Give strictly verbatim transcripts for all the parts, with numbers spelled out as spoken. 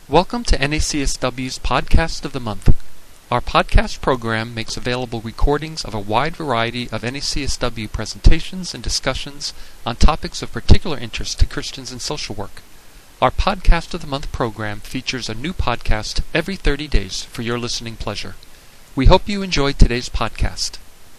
Welcome to N A C S W's Podcast of the Month. Our podcast program makes available recordings of a wide variety of N A C S W presentations and discussions on topics of particular interest to Christians in social work. Our Podcast of the Month program features a new podcast every thirty days for your listening pleasure. We hope you enjoyed today's podcast.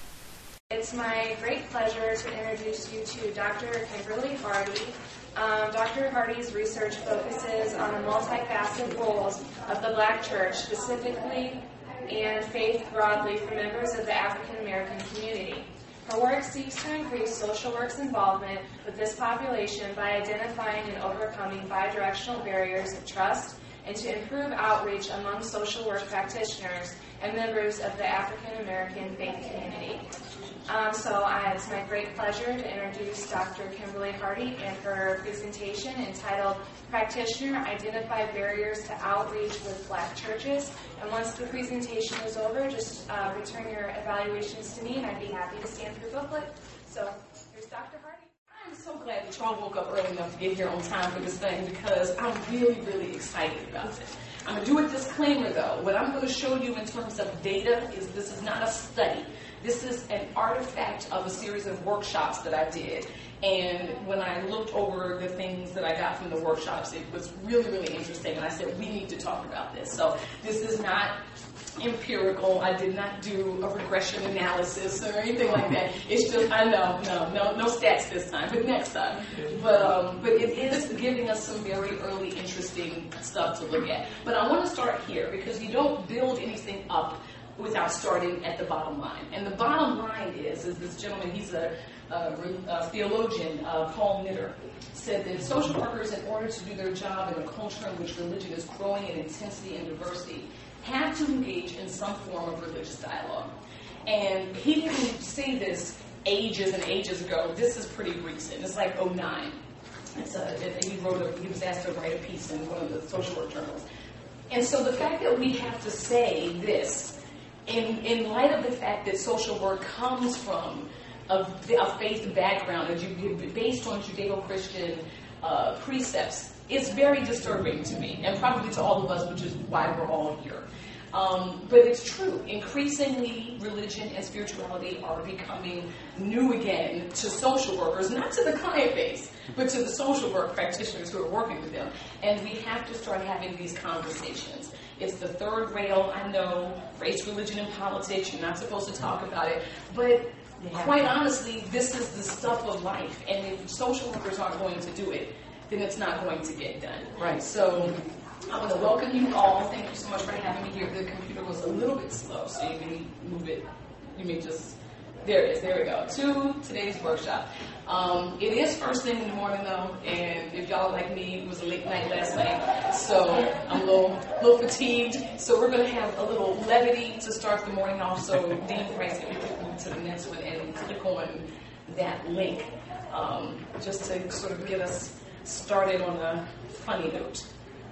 It's my great pleasure to introduce you to Doctor Kimberly Hardy. Um, Doctor Hardy's research focuses on the multifaceted roles of the Black church specifically and faith broadly for members of the African American community. Her work seeks to increase social work's involvement with this population by identifying and overcoming bidirectional barriers of trust and to improve outreach among social work practitioners and members of the African American faith community. Um, so uh, it's my great pleasure to introduce Doctor Kimberly Hardy and her presentation entitled Practitioner Identify Barriers to Outreach with Black Churches. And once the presentation is over, just uh, return your evaluations to me and I'd be happy to stamp your booklet. So here's Doctor Hardy. I'm so glad that y'all woke up early enough to get here on time for this thing because I'm really, really excited about it. I'm going to do a disclaimer though. What I'm going to show you in terms of data is this is not a study. This is an artifact of a series of workshops that I did. And when I looked over the things that I got from the workshops, it was really, really interesting. And I said, we need to talk about this. So this is not empirical. I did not do a regression analysis or anything like that. It's just, I know, no, no, no stats this time, but next time. But, um, but it is giving us some very early, interesting stuff to look at. But I want to start here because you don't build anything up without starting at the bottom line. And the bottom line is, is this gentleman, he's a, a, a theologian, uh, Paul Knitter, said that social workers, in order to do their job in a culture in which religion is growing in intensity and diversity, have to engage in some form of religious dialogue. And he didn't say this ages and ages ago. This is pretty recent. It's like oh nine. It's a, it, he wrote a, he was asked to write a piece in one of the social work journals. And so the fact that we have to say this, In, in light of the fact that social work comes from a, a faith background, based on Judeo-Christian uh, precepts, it's very disturbing to me, and probably to all of us, which is why we're all here. Um, but it's true. Increasingly, religion and spirituality are becoming new again to social workers, not to the client base, but to the social work practitioners who are working with them. And we have to start having these conversations. It's the third rail, I know, race, religion, and politics. You're not supposed to talk about it. But quite honestly, this is the stuff of life. And if social workers aren't going to do it, then it's not going to get done. Right. So I want to welcome you all. Thank you so much for having me here. The computer was a little bit slow, so you may move it. You may just... There it is. There we go. To today's workshop. Um, it is first thing in the morning, though, and if y'all like me, it was a late night last night, so I'm a little, little fatigued. So we're going to have a little levity to start the morning off. So Dean Price, if you could move to the next one and click on that link, um, just to sort of get us started on a funny note.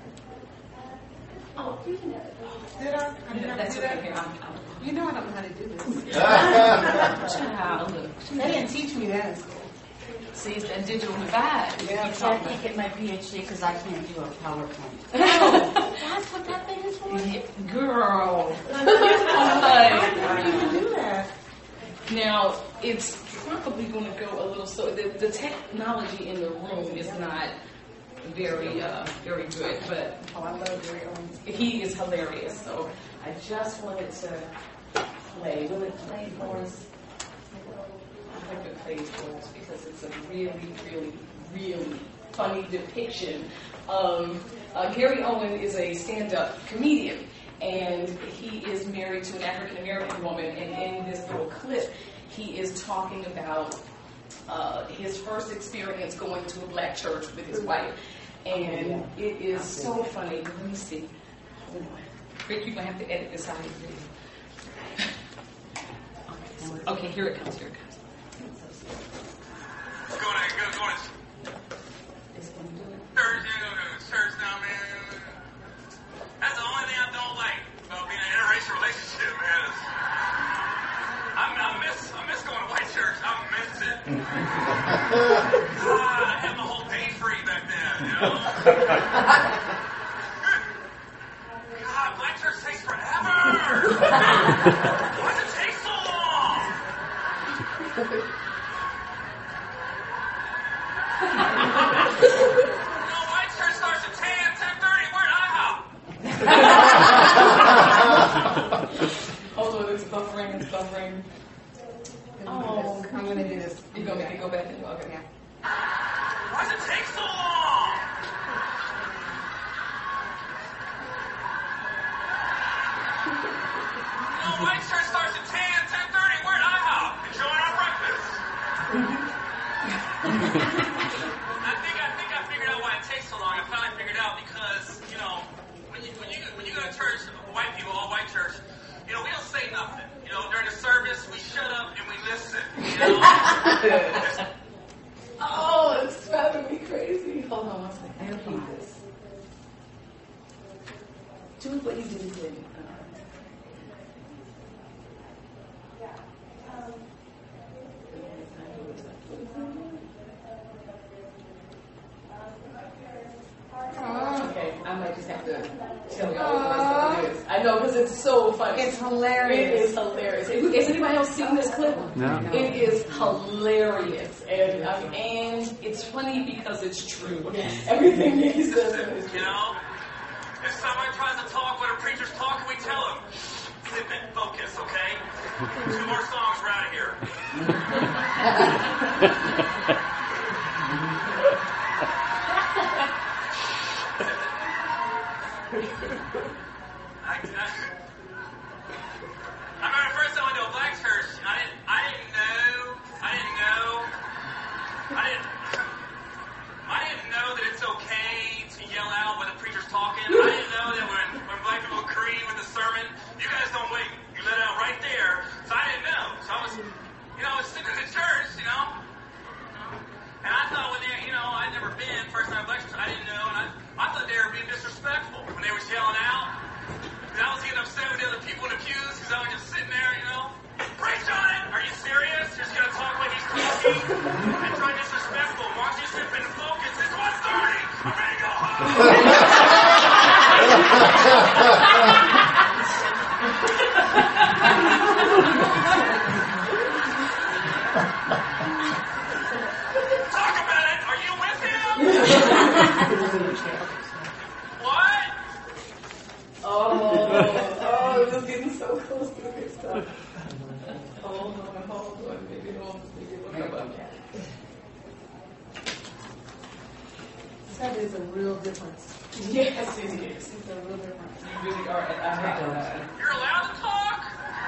Oh, you can have it. Did I? I No, that's okay. Here, I'm, I'm, You know I don't know how to do this. Child, look. They didn't teach me that in school. See, it's that digital divide. Yeah, I can't get my PhD because I can't do a PowerPoint. Oh, that's what that thing is for? Yeah, girl. I didn't even do that. Now, it's probably going to go a little, so the, the technology in the room is not very, uh, very good, but Oh, I love Gary Owens. he is hilarious, so I just wanted to play. Will it play for us? I hope it plays for us because it's a really, really, really funny depiction of uh, Gary Owen is a stand-up comedian, and he is married to an African-American woman, and in this little clip, he is talking about uh, his first experience going to a black church with his wife, and it is so funny. Let me see. Hold on. Rick, you're going to have to edit this out of your video. Okay, here it comes, here it comes. What's going on? Good morning. It's going to do it. Church, you go to church now, man. That's the only thing I don't like about being in an interracial relationship, man. Is I, I miss, I miss going to white church. I miss it. ah, I had my whole day free back then, you know. Why does it take so long? No, white church starts at ten, ten thirty. Where'd I hop? Hold on, it's buffering, it's buffering. Oh, I'm going to do this. you gonna make it go back and okay. Yeah. Why does it take so long? No, white church starts at ten, ten thirty. Where'd I hop? Enjoying our breakfast. I think I think I figured out why it takes so long. I finally figured out because, you know, when you when you when you go to church, white people, all white church, you know, we don't say nothing. You know, during the service, we shut up and we listen. You know? Oh, it's driving me crazy. Hold on one second. I have to do this. Do what you did today. Okay, I might just have to tell y'all what the rest of it is. I know, because it's so funny. It's hilarious. It is hilarious. Has anybody else seen this clip? No. It is hilarious. And, I mean, and it's funny because it's true. Everything he says is You true. know, if somebody tries to talk when a preacher's talking, we tell them, sit back, focus, okay? Two more songs, we're out of here. I, I, I remember the first time I went to a black church, I didn't, I didn't know, I didn't know, I didn't, I didn't know that it's okay to yell out when the preacher's talking. I didn't know that when, when black people agree with the sermon, you guys don't wait. You let it out right there. So I didn't know. So I was, you know, I was sitting in the church, you know. And I thought when they, you know, I'd never been, first time black church, I didn't know. And I, I thought they were being disrespectful when they was yelling out. And I was getting upset with the other people in the pews because I was just sitting there, you know. Preach on it! Are you serious? You're just going to talk like he's teaching and try disrespectful. Why don't you sit and focus? It's one thirty! I'm ready to go Talk about it! Are you with him? What? Oh, oh, it was getting so close to the good stuff. Hold on, hold on. Maybe it'll, maybe it'll come up. That is a real difference. Yes, it is. It's a real difference. You really are. I have to. You're allowed to talk?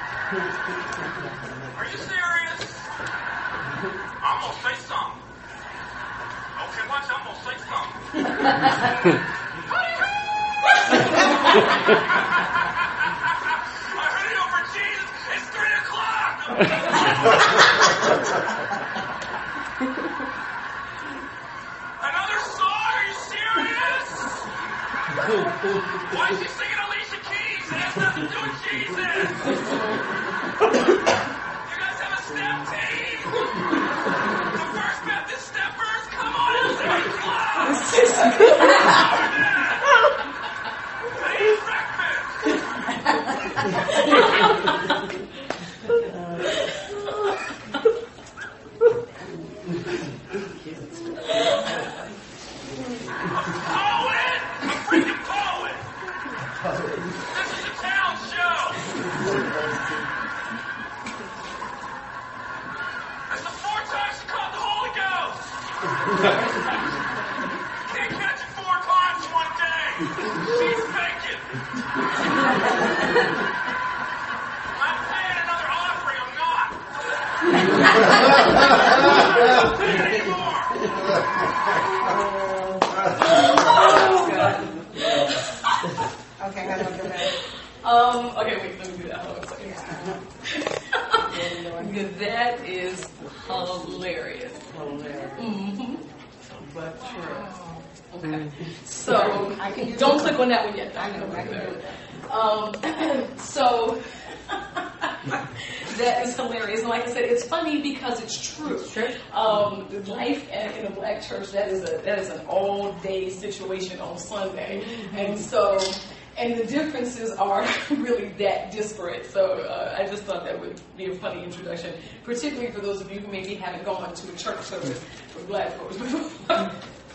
Are you serious? I'm gonna say something. Okay, watch, I'm gonna say something. I heard it over Jesus. It's three o'clock. Another song? Are you serious? Why is she singing Alicia Keys? It has nothing to do with Jesus. You guys have a step team. The First Baptist Steppers. Come on out to the club. I eat breakfast. Poet! A freaking poet! This is a town show! That's the four times she caught the Holy Ghost! Can't catch it four times one day! She's faking! I'm paying another offering, I'm not! I'm not paying anymore! Okay, I gotta go back. Um, okay, wait, let me do that. Hold on a second. That is hilarious. Hilarious. Mm-hmm. But true. Okay. So, don't click on that one yet. I know, I can do it. Um, so, that is hilarious. And like I said, it's funny because it's true. It's true. Um, life in, in a black church, that is a that is an all day situation on Sunday. And so, and the differences are really that disparate. So uh, I just thought that would be a funny introduction, particularly for those of you who maybe haven't gone to a church service with black folks before.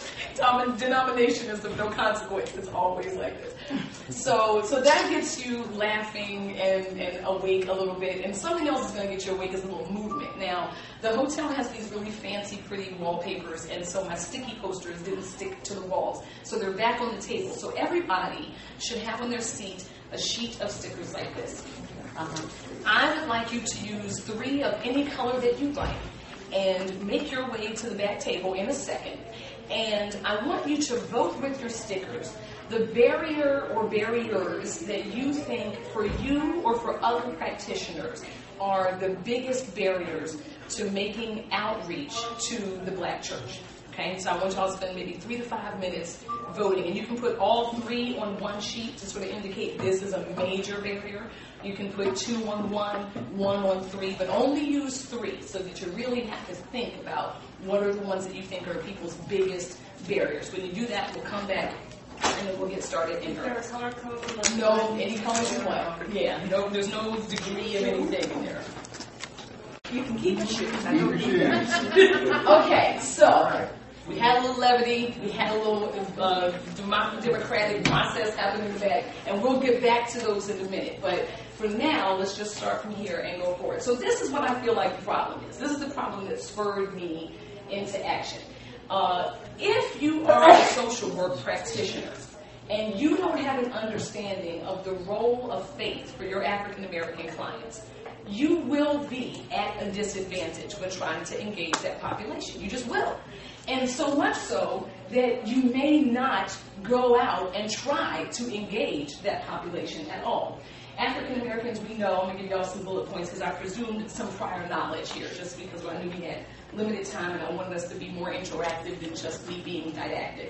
Denomination is of no consequence. It's always like this. So, so that gets you laughing and, and awake a little bit. And something else is going to get you awake is a little movement. Now, the hotel has these really fancy, pretty wallpapers, and so my sticky posters didn't stick to the walls. So they're back on the table. So everybody should have on their seat a sheet of stickers like this. Uh-huh. I would like you to use three of any color that you like and make your way to the back table in a second. And I want you to vote with your stickers the barrier or barriers that you think for you or for other practitioners are the biggest barriers to making outreach to the black church. Okay, so I want y'all to spend maybe three to five minutes voting, and you can put all three on one sheet to sort of indicate this is a major barrier. You can put two on one, one on three, but only use three so that you really have to think about what are the ones that you think are people's biggest barriers. When you do that, we'll come back and then we'll get started in there. Is there a color code? No, any colors you want. Yeah, no, there's no degree of anything in there. You can keep your shoes. I know. Okay, so we had a little levity, we had a little uh, democratic process happening in the back, and we'll get back to those in a minute. But for now, let's just start from here and go forward. So this is what I feel like the problem is. This is the problem that spurred me into action. Uh, if you are a social work practitioner and you don't have an understanding of the role of faith for your African American clients, you will be at a disadvantage when trying to engage that population. You just will. And so much so that you may not go out and try to engage that population at all. African Americans, we know, I'm going to give y'all some bullet points because I presumed some prior knowledge here just because I knew we had limited time and I wanted us to be more interactive than just me being didactic.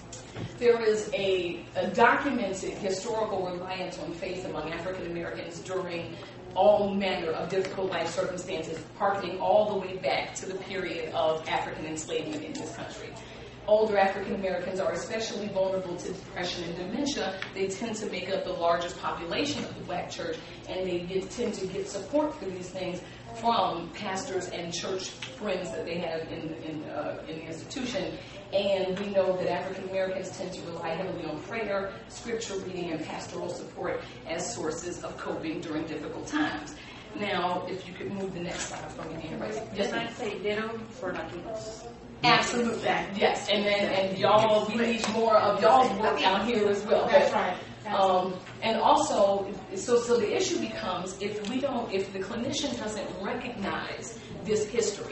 There is a, a documented historical reliance on faith among African Americans during all manner of difficult life circumstances, harkening all the way back to the period of African enslavement in this country. Older African Americans are especially vulnerable to depression and dementia. They tend to make up the largest population of the black church, and they get, tend to get support for these things from pastors and church friends that they have in, in, uh, in the institution. And we know that African Americans tend to rely heavily on prayer, scripture reading, and pastoral support as sources of coping during difficult times. Now, if you could move the next slide for me, right? Yes, I say ditto for Latinos. Absolutely, yes. And then, and y'all, we need more of y'all's work out here as well. That's right. Um, and also, so so the issue becomes if we don't, if the clinician doesn't recognize this history,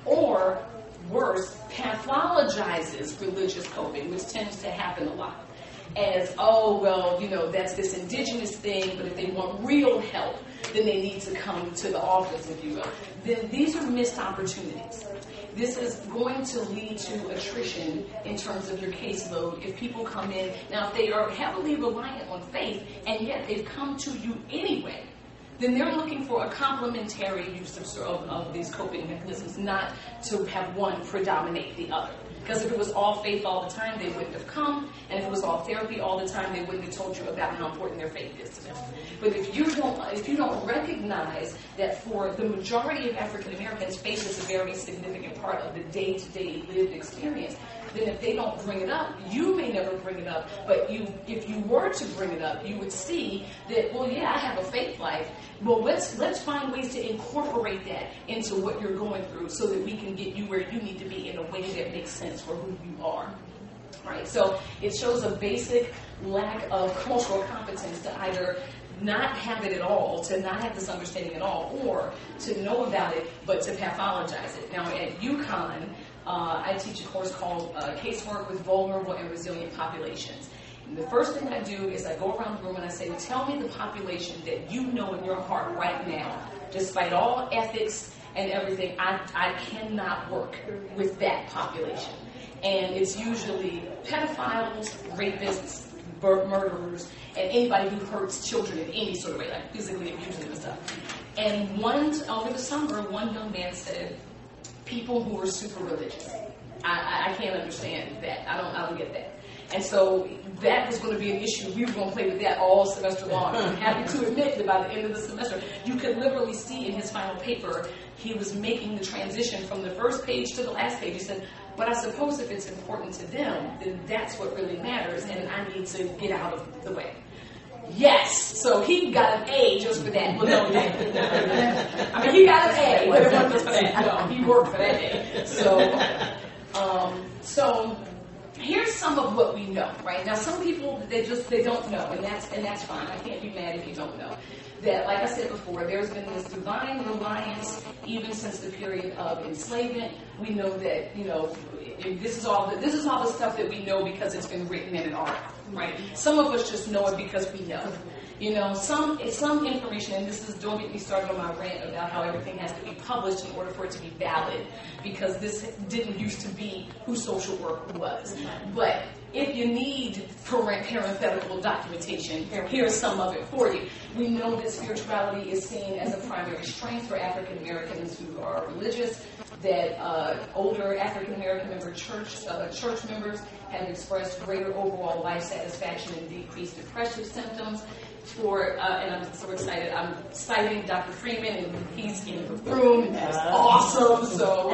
or worse, pathologizes religious coping, which tends to happen a lot, as, oh, well, you know, that's this indigenous thing, but if they want real help, then they need to come to the office, if you will. Then these are missed opportunities. This is going to lead to attrition in terms of your caseload if people come in. Now, if they are heavily reliant on faith, and yet they've come to you anyway, then they're looking for a complementary use of, of, of these coping mechanisms, not to have one predominate the other. Because if it was all faith all the time, they wouldn't have come. And if it was all therapy all the time, they wouldn't have told you about how important their faith is to them. But if you don't, if you don't recognize that for the majority of African Americans, faith is a very significant part of the day-to-day lived experience, then if they don't bring it up, you may never bring it up. But you, if you were to bring it up, you would see that, well, yeah, I have a faith life. Well, let's let's find ways to incorporate that into what you're going through so that we can get you where you need to be in a way that makes sense for who you are. Right? So it shows a basic lack of cultural competence to either not have it at all, to not have this understanding at all, or to know about it but to pathologize it. Now at UConn, uh, I teach a course called uh, Casework with Vulnerable and Resilient Populations. And the first thing I do is I go around the room and I say, tell me the population that you know in your heart right now, despite all ethics and everything, I, I cannot work with that population. And it's usually pedophiles, rapists, murderers, and anybody who hurts children in any sort of way, like physically abusing them and stuff. And one, over the summer, one young man said, people who are super religious. I, I, I can't understand that. I don't, I don't get that. And so that was going to be an issue. We were going to play with that all semester long. I'm happy to admit that by the end of the semester, you could literally see in his final paper, he was making the transition from the first page to the last page. He said, but I suppose if it's important to them, then that's what really matters, and I need to get out of the way. Yes! So he got an A just for that. Well, no, he didn't. I mean, he got an A, but it wasn't just for that. No, he worked for that A. So, um, so here's some of what we know, right? Now, some people, they just, they don't know, and that's, and that's fine. I can't be mad if you don't know. That, like I said before, there's been this divine reliance even since the period of enslavement. We know that, you know, this is all the, this is all the stuff that we know because it's been written in an article, right? Some of us just know it because we know. You know, some some information, and this is, don't get me started on my rant about how everything has to be published in order for it to be valid, because this didn't used to be who social work was. But if you need parenthetical documentation, here's some of it for you. We know that spirituality is seen as a primary strength for African Americans who are religious, that uh, older African American member church uh, church members have expressed greater overall life satisfaction and decreased depressive symptoms. For uh, and I'm so excited. I'm citing Doctor Freeman, and he's in the room, and that's awesome. So,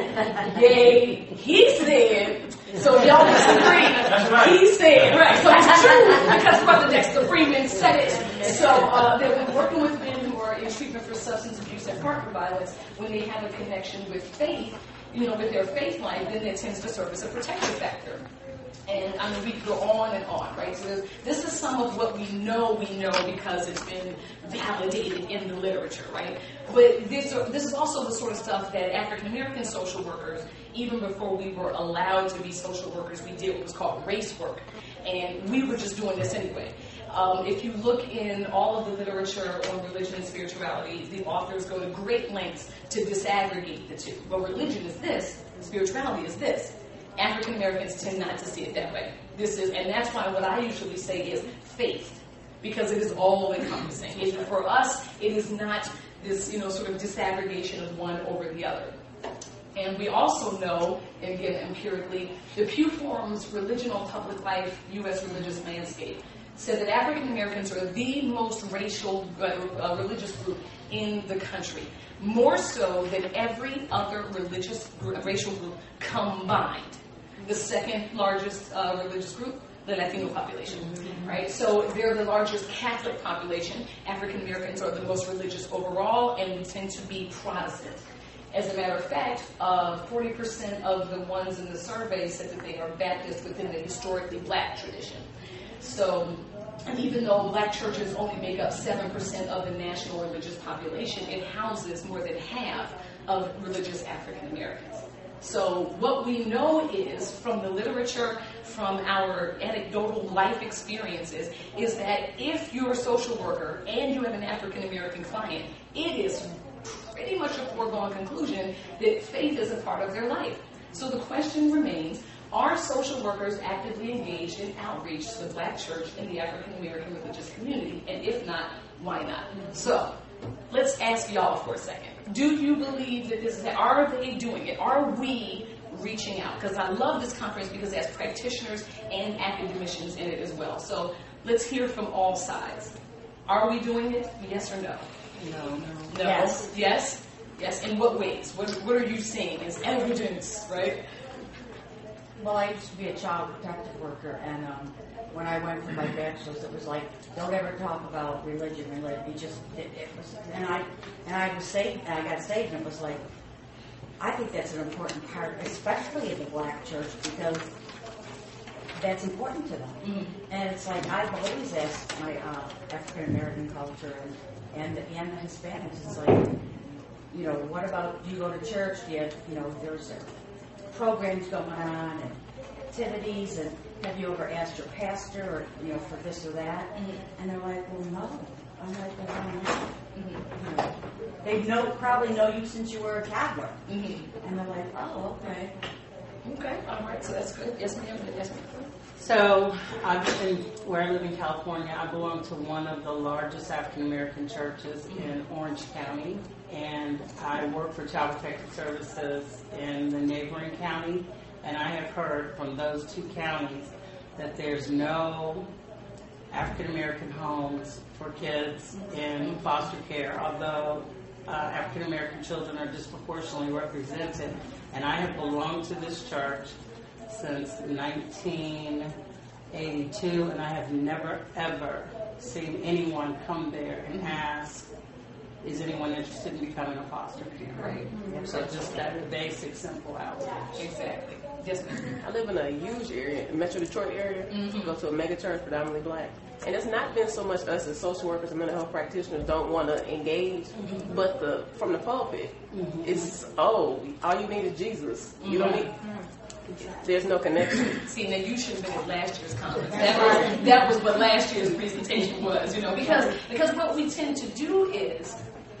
yay, he said. So y'all disagree. That's right. He said, right. So it's true because Brother Dexter Freeman said it. So uh, they've been working with men who are in treatment for substance abuse and partner violence when they have a connection with faith, you know, with their faith life, then it tends to serve as a protective factor. And I mean, we could go on and on, right? So this is some of what we know we know because it's been validated in the literature, right? But this, are, this is also the sort of stuff that African American social workers, even before we were allowed to be social workers, we did what was called race work. And we were just doing this anyway. Um, if you look in all of the literature on religion and spirituality, the authors go to great lengths to disaggregate the two. Well, religion is this, spirituality is this. African Americans tend not to see it that way. This is, and that's why what I usually say is faith, because it is all encompassing. It, for us, it is not this, you know, sort of disaggregation of one over the other. And we also know, and again empirically, the Pew Forum's Religion on Public Life, U S Religious Landscape, said that African Americans are the most racial, uh, religious group in the country, more so than every other religious racial group combined. The second largest uh, religious group, the Latino population, right? So they're the largest Catholic population. African Americans are the most religious overall, and we tend to be Protestant. As a matter of fact, uh, forty percent of the ones in the survey said that they are Baptist within the historically black tradition. So, and even though black churches only make up seven percent of the national religious population, it houses more than half of religious African Americans. So what we know is, from the literature, from our anecdotal life experiences, is that if you're a social worker and you have an African American client, it is pretty much a foregone conclusion that faith is a part of their life. So the question remains, are social workers actively engaged in outreach to the black church and the African American religious community? And if not, why not? So let's ask y'all for a second. Do you believe that this is, are they doing it? Are we reaching out? Because I love this conference because it has practitioners and academicians in it as well. So let's hear from all sides. Are we doing it? Yes or no? No. No. No. Yes. Yes? Yes. In what ways? What, what are you seeing as evidence, right? Well, I used to be a child protective worker, and um, when I went for my bachelor's, it was like, don't ever talk about religion. Religion. You just, it, it was, and I, and I was saved, and I got saved, and it was like, I think that's an important part, especially in the black church, because that's important to them. Mm-hmm. And it's like, I've always asked my uh, African American culture and, and, the, and the Hispanics, it's like, you know, what about, do you go to church? Do you, you know, there's a programs going on and activities, and have you ever asked your pastor or, you know, for this or that? Mm-hmm. And they're like, well, no. I'm like, well, I don't know. Mm-hmm. You know, they know, probably know you since you were a toddler. Mm-hmm. And they're like, oh, okay. Okay, all right, so that's good. Yes, ma'am. Yes, ma'am. So, I've been, where I live in California, I belong to one of the largest African American churches mm-hmm. in Orange County, and I work for Child Protective Services in the neighboring county, and I have heard from those two counties that there's no African American homes for kids in foster care, although uh, African American children are disproportionately represented. And I have belonged to this church since nineteen eighty-two, and I have never, ever seen anyone come there and ask, is anyone interested in becoming a foster parent? Right. So just that basic, simple outreach. Exactly. Yes, ma'am. I live in a huge area, Metro Detroit area. Mm-hmm. Go to a mega church, predominantly black. And it's not been so much us as social workers and mental health practitioners don't want to engage, mm-hmm. but the from the pulpit, mm-hmm. it's, oh, all you need is Jesus. You don't need... There's no connection. See, now you should have been at last year's conference. That was, that was what last year's presentation was, you know, because because what we tend to do is,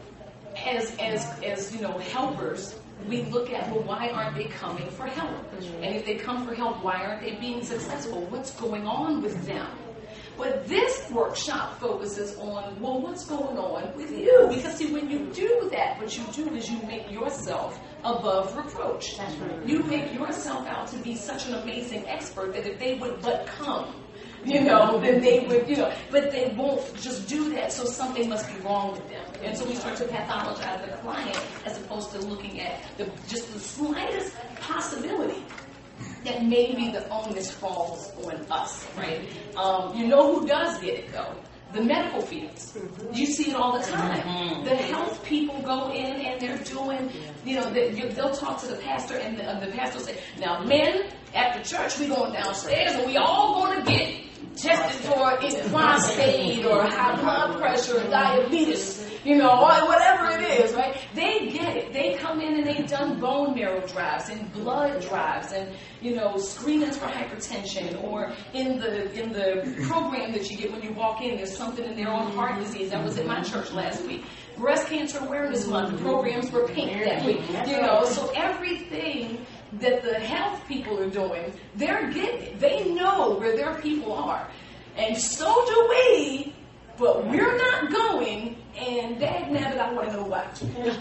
as as as you know, helpers, we look at, well, why aren't they coming for help? And if they come for help, why aren't they being successful? What's going on with them? But this workshop focuses on, well, what's going on with you? Because, see, when you do that, what you do is you make yourself above reproach. That's right. You make yourself out to be such an amazing expert that if they would but come, you know, then they would, you know, but they won't just do that, so something must be wrong with them. And so we start to pathologize the client as opposed to looking at the, just the slightest possibility that maybe the onus falls on us, right? Um, you know who does get it, though? The medical fields. You see it all the time. Mm-hmm. The health people go in and they're doing, you know, they, they'll talk to the pastor and the, uh, the pastor will say, now men, after church we going downstairs and we all going to get tested for prostate or high blood pressure or diabetes, you know, or whatever it is, right? They get it. They come in and they've done bone marrow drives and blood drives and, you know, screenings for hypertension, or in the in the program that you get when you walk in, there's something in there on heart disease. That was at my church last week. Breast Cancer Awareness Month, the programs were pink that week, you know, so everything that the health people are doing, they're getting it. They know where their people are. And so do we, but we're not going, and dag nabbit, I want to know why.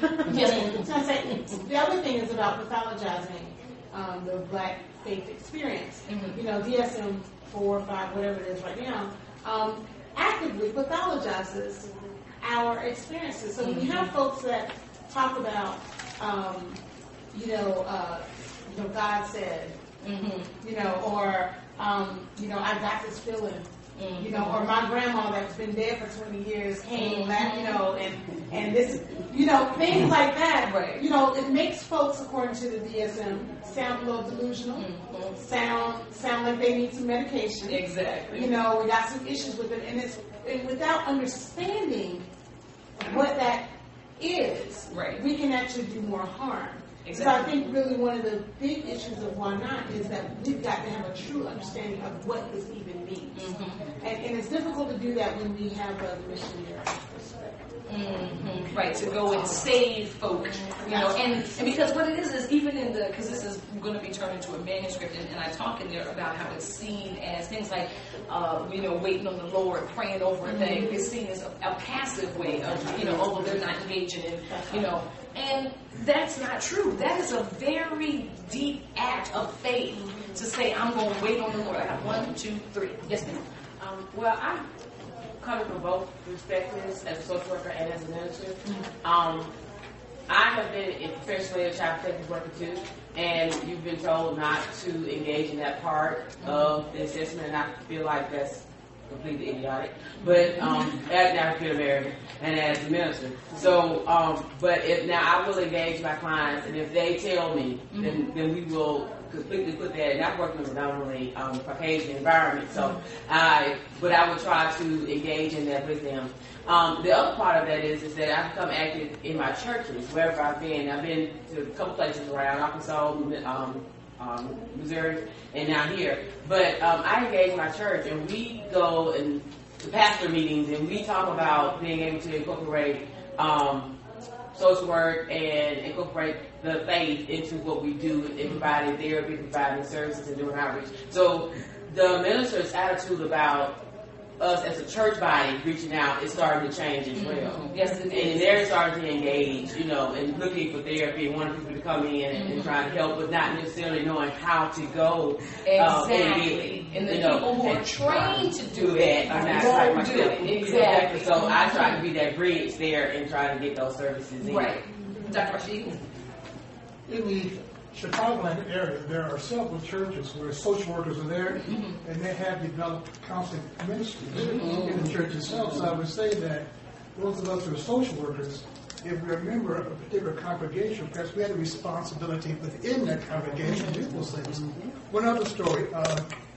Yes. So I say, the other thing is about pathologizing um, the black faith experience. Mm-hmm. You know, D S M four, five, whatever it is right now, um, actively pathologizes our experiences. So mm-hmm. when you have folks that talk about, um, you know, uh, you know, God said, mm-hmm. you know, or, um, you know, I got this feeling, mm-hmm. you know, or my grandma that's been dead for twenty years came mm-hmm. back, you know, and, and this, you know, things like that. Right. You know, it makes folks, according to the D S M, sound a little delusional, mm-hmm. sound sound like they need some medication. Exactly. You know, we got some issues with it, and it's and without understanding what that is, right. we can actually do more harm. Exactly. So I think really one of the big issues of why not is that we've got to have a true understanding of what this even means. Mm-hmm. And, and it's difficult to do that when we have a missionary perspective. Mm-hmm. Right, to go and save folk, you know, and, and because what it is is even in the, because this is going to be turned into a manuscript, and, and I talk in there about how it's seen as things like, uh, you know, waiting on the Lord, praying over a thing. It's seen as a, a passive way of, you know, although they're not engaging in, you know, and that's not true. That is a very deep act of faith to say, I'm going to wait on the Lord. I have one, two, three. Yes, ma'am. Um, well, I'm coming from both perspectives as a social worker and as a minister. Mm-hmm. Um, I have been professionally a child protective worker too, and you've been told not to engage in that part mm-hmm. of the assessment, and I feel like that's completely idiotic. But um, as an African American and as a minister, so um, but if now I will engage my clients, and if they tell me, mm-hmm. then then we will completely put that. And I've worked in a predominantly um, Caucasian environment, so I but I would try to engage in that with them. Um, the other part of that is is that I've become active in my churches wherever I've been. I've been to a couple places around Arkansas, um, um, Missouri, and now here. But um, I engage my church, and we go and to pastor meetings, and we talk about being able to incorporate um, social work and incorporate the faith into what we do in providing therapy, providing services, and doing outreach. So the minister's attitude about us as a church body reaching out, it's starting to change as well. Mm-hmm. Yes, it and is. they're starting to engage, you know, and looking for therapy and wanting people to come in and, mm-hmm. and trying to help, but not necessarily knowing how to go. Exactly. Um, and, get, and the you know, people who are trained to do it are not won't like do myself. it. Exactly. So mm-hmm. I try to be that bridge there and try to get those services in. Right. Doctor Rashid? In the Chicagoland area, there are several churches where social workers are there, mm-hmm. and they have developed counseling ministries mm-hmm. in the church itself. So I would say that those of us who are social workers, if we're a member of a particular congregation, perhaps we have a responsibility within that congregation to do those things. Mm-hmm. One other story, uh,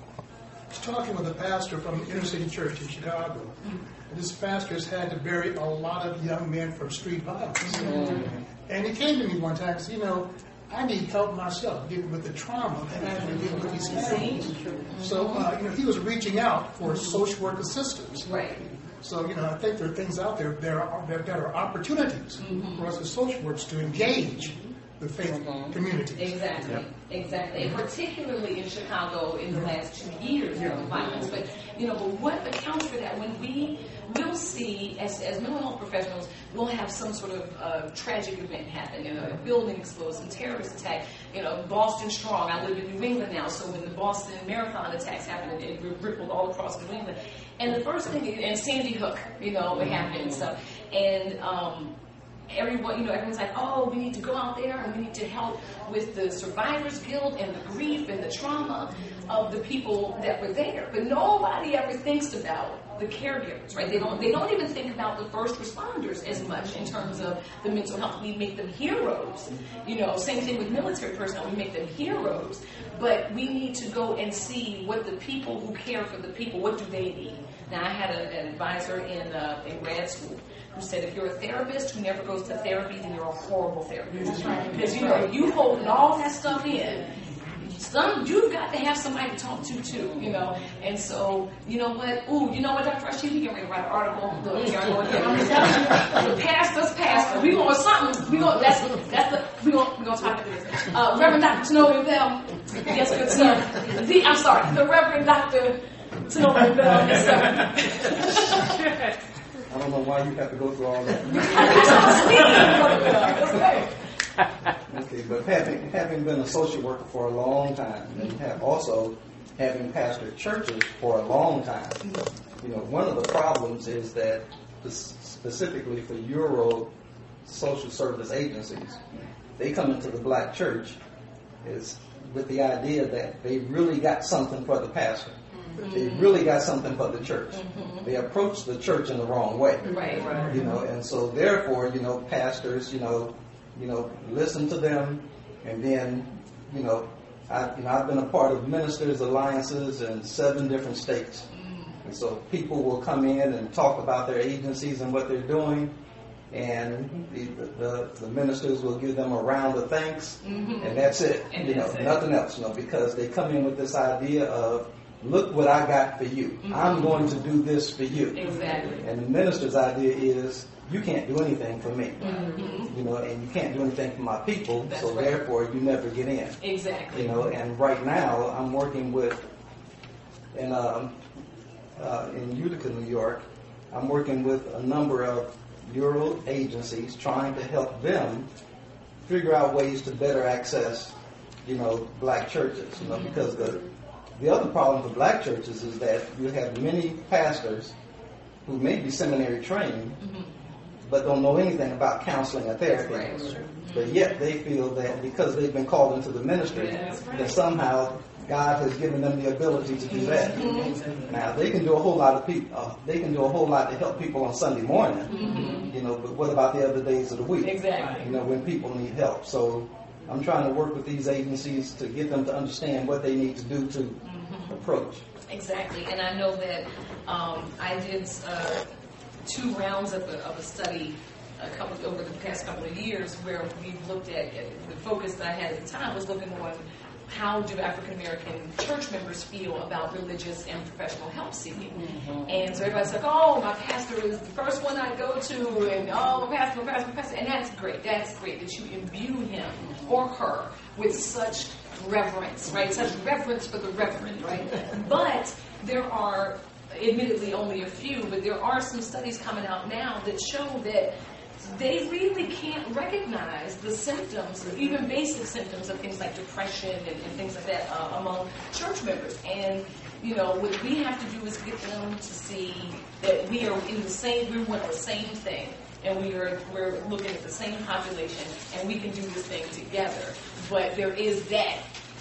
I was talking with a pastor from an inner city church in Chicago. Mm-hmm. And this pastor has had to bury a lot of young men from street violence. Mm-hmm. And he came to me one time and said, you know, I need help myself dealing with the trauma that I've been dealing with these families. So, uh, you know, he was reaching out for social work assistance. Right. So, you know, I think there are things out there, there are, there, there are opportunities mm-hmm. for us as social workers to engage the faith mm-hmm. communities. Exactly, yep. exactly. And particularly in Chicago in the last two years yeah. of violence. But, you know, but what accounts for that? When we will see, as, as mental health professionals, we'll have some sort of uh, tragic event happen, you know, a building explodes, some terrorist attack, you know, Boston Strong. I live in New England now, so when the Boston Marathon attacks happened, it rippled all across New England. And the first thing, and Sandy Hook, you know, it happened. So, and um, everyone, you know, everyone's like, oh, we need to go out there and we need to help with the survivor's guilt and the grief and the trauma of the people that were there. But nobody ever thinks about the caregivers, right? They don't they don't even think about the first responders as much in terms of the mental health. We make them heroes. You know, same thing with military personnel. We make them heroes. But we need to go and see what the people who care for the people, what do they need? Now, I had a, an advisor in, uh, in grad school who said, if you're a therapist who never goes to therapy, then you're a horrible therapist. Because, you know, you holding all that stuff in. Some, you've got to have somebody to talk to, too, you know. And so, you know what? Ooh, you know what, Doctor Rashid? We can write an article. Look, here I go again. I'm telling you, the pastor's pastor. We going something. We going that's that's the we going we going to talk about this. Uh, Reverend Doctor Tanoa Bell. Yes, good sir. The I'm sorry, the Reverend Doctor Tanoa Bell. Yes, sir. I don't know why you have to go through all that. That's okay. Okay, but having having been a social worker for a long time, and have also having pastored churches for a long time, you know, one of the problems is that specifically for Euro social service agencies, they come into the black church is with the idea that they really got something for the pastor. They really got something for the church. Mm-hmm. They approach the church in the wrong way. Right, right. You know, and so therefore, you know, pastors, you know, you know, listen to them, and then, you know, I, you know, I've been a part of ministers' alliances in seven different states, mm-hmm. and so people will come in and talk about their agencies and what they're doing, and the the, the ministers will give them a round of thanks, mm-hmm. and that's it. And you know, it. nothing else. You know, because they come in with this idea of, look what I got for you. Mm-hmm. I'm going to do this for you. Exactly. And the minister's idea is, you can't do anything for me. Mm-hmm. You know, and you can't do anything for my people, That's so right. therefore you never get in. Exactly. You know, and right now I'm working with, in, um, uh, in Utica, New York, I'm working with a number of Euro agencies trying to help them figure out ways to better access, you know, black churches. You know, mm-hmm. because the The other problem for black churches is that you have many pastors who may be seminary trained, mm-hmm. but don't know anything about counseling or therapy. Right. Mm-hmm. But yet they feel that because they've been called into the ministry, yeah, right. that somehow God has given them the ability to do that. Mm-hmm. Now they can do a whole lot of people. Uh, they can do a whole lot to help people on Sunday morning. Mm-hmm. You know, but what about the other days of the week? Exactly. You know, when people need help. So I'm trying to work with these agencies to get them to understand what they need to do to mm-hmm. approach. Exactly, and I know that um, I did uh, two rounds of a, of a study a couple over the past couple of years where we looked at the focus that I had at the time was looking on how do African American church members feel about religious and professional help seeking. Mm-hmm. And so everybody's like, oh, my pastor is the first one I go to, and oh, my pastor, my pastor, my pastor. And that's great. That's great that you imbue him or her with such reverence, right? Such reverence for the reverend, right? But there are admittedly only a few, but there are some studies coming out now that show that they really can't recognize the symptoms, even basic symptoms of things like depression and, and things like that uh, among church members. And, you know, what we have to do is get them to see that we are in the same, we want the same thing. And we are, we're looking at the same population, and we can do this thing together. But there is that.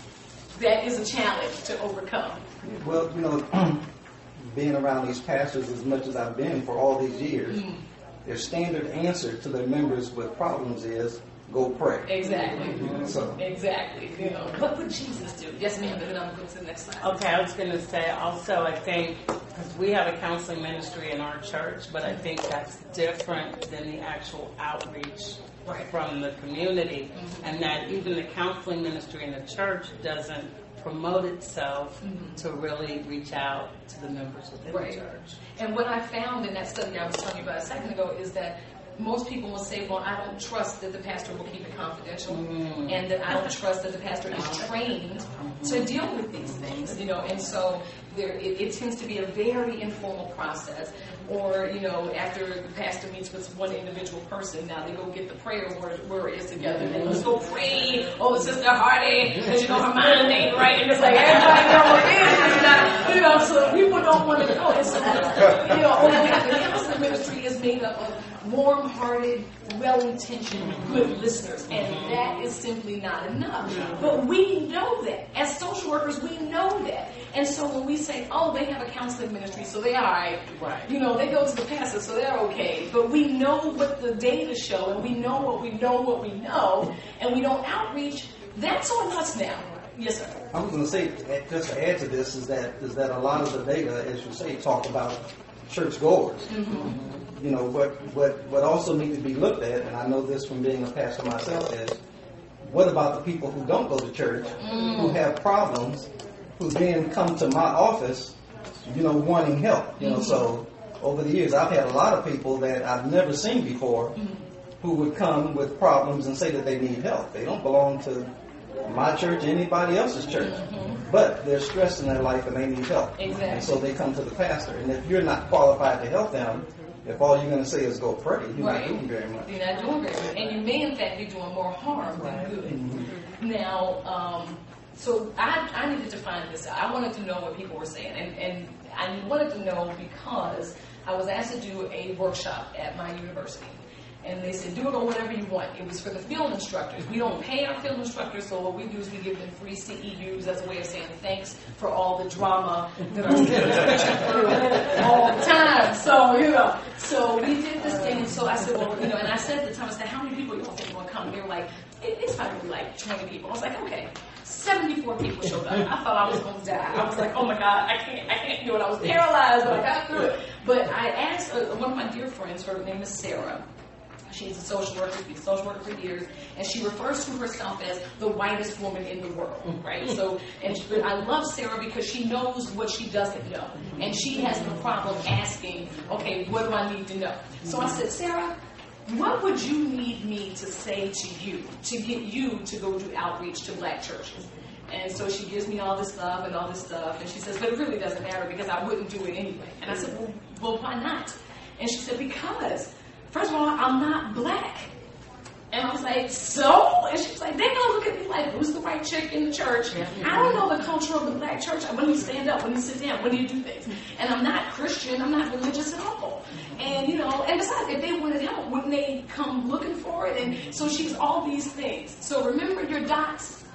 That is a challenge to overcome. Well, you know, being around these pastors as much as I've been for all these years, mm-hmm. their standard answer to their members with problems is, go pray. Exactly. So. Exactly. You know, what would Jesus do? Yes, ma'am, and then I'm going to the next slide. Okay, I was going to say also, I think, because we have a counseling ministry in our church, but I think that's different than the actual outreach right. from the community, mm-hmm. and that even the counseling ministry in the church doesn't promote itself mm-hmm. to really reach out to the members within right. the church. And what I found in that study I was telling you about a second ago is that most people will say, well, I don't trust that the pastor will keep it confidential, mm. and that I don't trust that the pastor is trained mm-hmm. to deal with these things, you know, and so there, it, it tends to be a very informal process. Or, you know, after the pastor meets with one individual person, now they go get the prayer word, warriors together, and let's go pray over Sister Hardy, because, you know, her mind ain't right, and it's like, everybody know what it is, not, you know, so people don't want to know. It's, you know, the counseling ministry is made up of warm-hearted, well-intentioned, good listeners, and that is simply not enough. But we know that. As social workers, we know that. And so when we say, oh, they have a counseling ministry, so they're all right. Right. You know, they go to the pastor, so they're okay. But we know what the data show, and we know what we know what we know, and we don't outreach. That's on us now. Yes, sir. I was going to say, just to add to this, is that is that a lot of the data, as you say, talk about churchgoers. Mm-hmm. You know, what, what, what also needs to be looked at, and I know this from being a pastor myself, is what about the people who don't go to church, mm. who have problems, who then come to my office, you know, wanting help. You know, mm-hmm. so over the years, I've had a lot of people that I've never seen before mm-hmm. who would come with problems and say that they need help. They don't belong to my church, anybody else's church, mm-hmm. but they're stressed in their life and they need help. Exactly. And so they come to the pastor. And if you're not qualified to help them, if all you're going to say is go pray, you're right. not doing very much. You're not doing very much. And you may, in fact, be doing more harm right. than good. Mm-hmm. Now, um, so I, I needed to find this out. I wanted to know what people were saying. And, and I wanted to know because I was asked to do a workshop at my university. And they said, do it on whatever you want. It was for the field instructors. We don't pay our field instructors, so what we do is we give them free C E Us as a way of saying thanks for all the drama that our students are through all the time. So, you know, so we did this thing, and so I said, well, you know, and I said at the time, I said, how many people do you think are going to come? And they were like, it, it's probably like twenty people. I was like, okay. seventy-four people showed up. I thought I was going to die. I was like, oh my God, I can't, I can't do it. I was paralyzed, but I got through it. But I asked uh, one of my dear friends, her name is Sarah. She's a social worker, she's been a social worker for years, and she refers to herself as the whitest woman in the world, right? So, and she, I love Sarah because she knows what she doesn't know, and she has no problem asking, okay, what do I need to know? So I said, Sarah, what would you need me to say to you to get you to go do outreach to black churches? And so she gives me all this stuff and all this stuff, and she says, but it really doesn't matter because I wouldn't do it anyway. And I said, well, well why not? And she said, because first of all, I'm not black. And I was like, so? And she was like, they're going to look at me like, who's the white chick in the church? I don't know the culture of the black church. When do you stand up? When do you sit down? When do you do things? And I'm not Christian. I'm not religious at all. And, you know, and besides, if they wanted help, wouldn't they come looking for it? And so she's all these things. So remember your dots.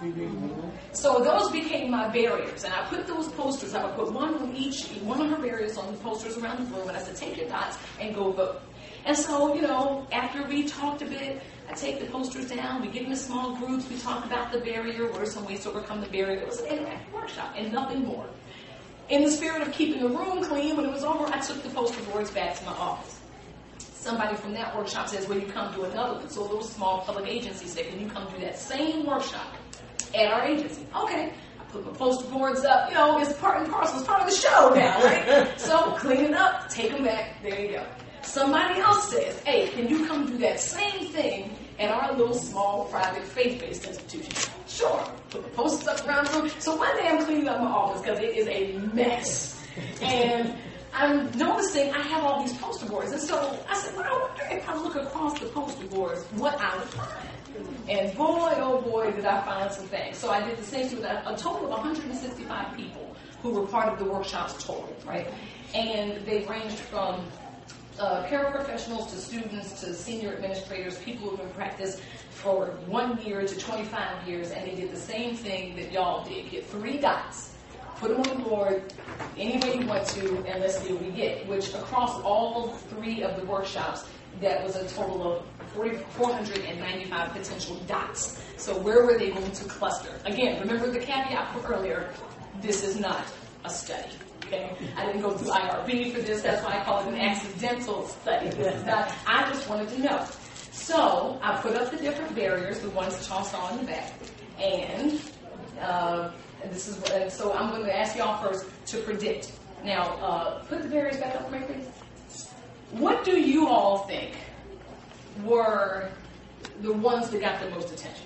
So those became my barriers. And I put those posters, I would put one on each, one of her barriers on the posters around the room. And I said, take your dots and go vote. And so, you know, after we talked a bit, I take the posters down, we get into small groups, we talk about the barrier, what are some ways to overcome the barrier. It was an interactive workshop and nothing more. In the spirit of keeping the room clean, when it was over, I took the poster boards back to my office. Somebody from that workshop says, will you come do another one? So a little small public agency said, can you come do that same workshop at our agency? Okay. I put my poster boards up, you know, it's part and parcel, it's part of the show now, right? So clean it up, take them back, there you go. Somebody else says, hey, can you come do that same thing at our little small private faith-based institution? Sure. Put the posters up around the room. So one day I'm cleaning up my office because it is a mess. And I'm noticing I have all these poster boards. And so I said, well, I wonder if I look across the poster boards, what I would find. And boy, oh boy, did I find some things. So I did the same thing with a, a total of one hundred sixty-five people who were part of the workshops total, right? And they ranged from uh, paraprofessionals to students to senior administrators, people who've been practiced for one year to twenty-five years, and they did the same thing that y'all did. Get three dots, put them on the board any way you want to, and let's see what we get, which across all three of the workshops, that was a total of four hundred ninety-five potential dots. So where were they going to cluster? Again, remember the caveat from earlier, this is not a study. Okay? I didn't go through I R B for this, that's why I call it an accidental study. This is not, I just wanted to know. So I put up the different barriers, the ones that y'all saw in the back, and uh, this is and so I'm going to ask y'all first to predict. Now, uh, put the barriers back up for me, please. What do you all think were the ones that got the most attention?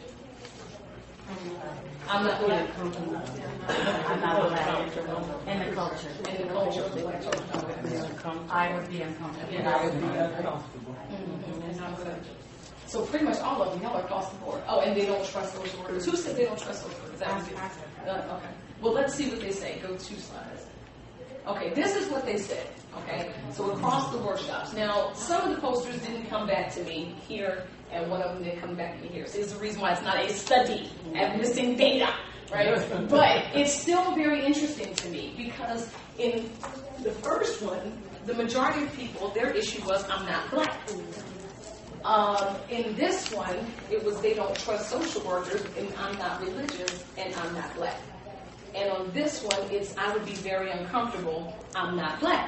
I'm not black. I'm not black. In the culture. In the culture. I would be uncomfortable. Yeah, I would be uncomfortable. Mm-hmm. So pretty much all of them, y'all are across the board. Oh, and they don't trust social workers. Who said they don't trust social workers? That was it. Uh, okay. Well, let's see what they say. Go two slides. Okay, this is what they said. Okay, so across the workshops. Now, some of the posters didn't come back to me here, and one of them didn't come back to me here. So this is the reason why it's not a study. I'm missing data, right? But it's still very interesting to me because in the first one, the majority of people, their issue was, I'm not black. Um, in this one, it was they don't trust social workers, and I'm not religious, and I'm not black. And on this one, it's I would be very uncomfortable, I'm not black.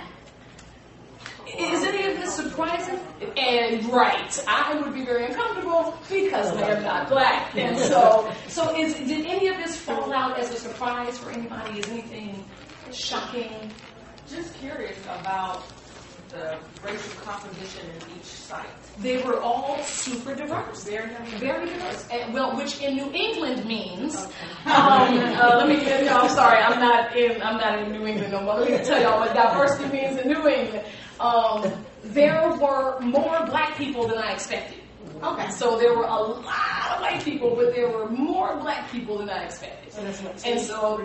Is any of this surprising? And right, I would be very uncomfortable because I am not black. And so, so is, did any of this fall out as a surprise for anybody? Is anything shocking? Just curious about the racial composition in each site. They were all super diverse, very, very diverse. And, well, which in New England means. Okay. Um, uh, let me. No, I'm sorry, I'm not in. I'm not in New England no more. Let me tell y'all what diversity means in New England. Um, there were more black people than I expected. Okay. So there were a lot of white people, but there were more black people than I expected. So that's what and so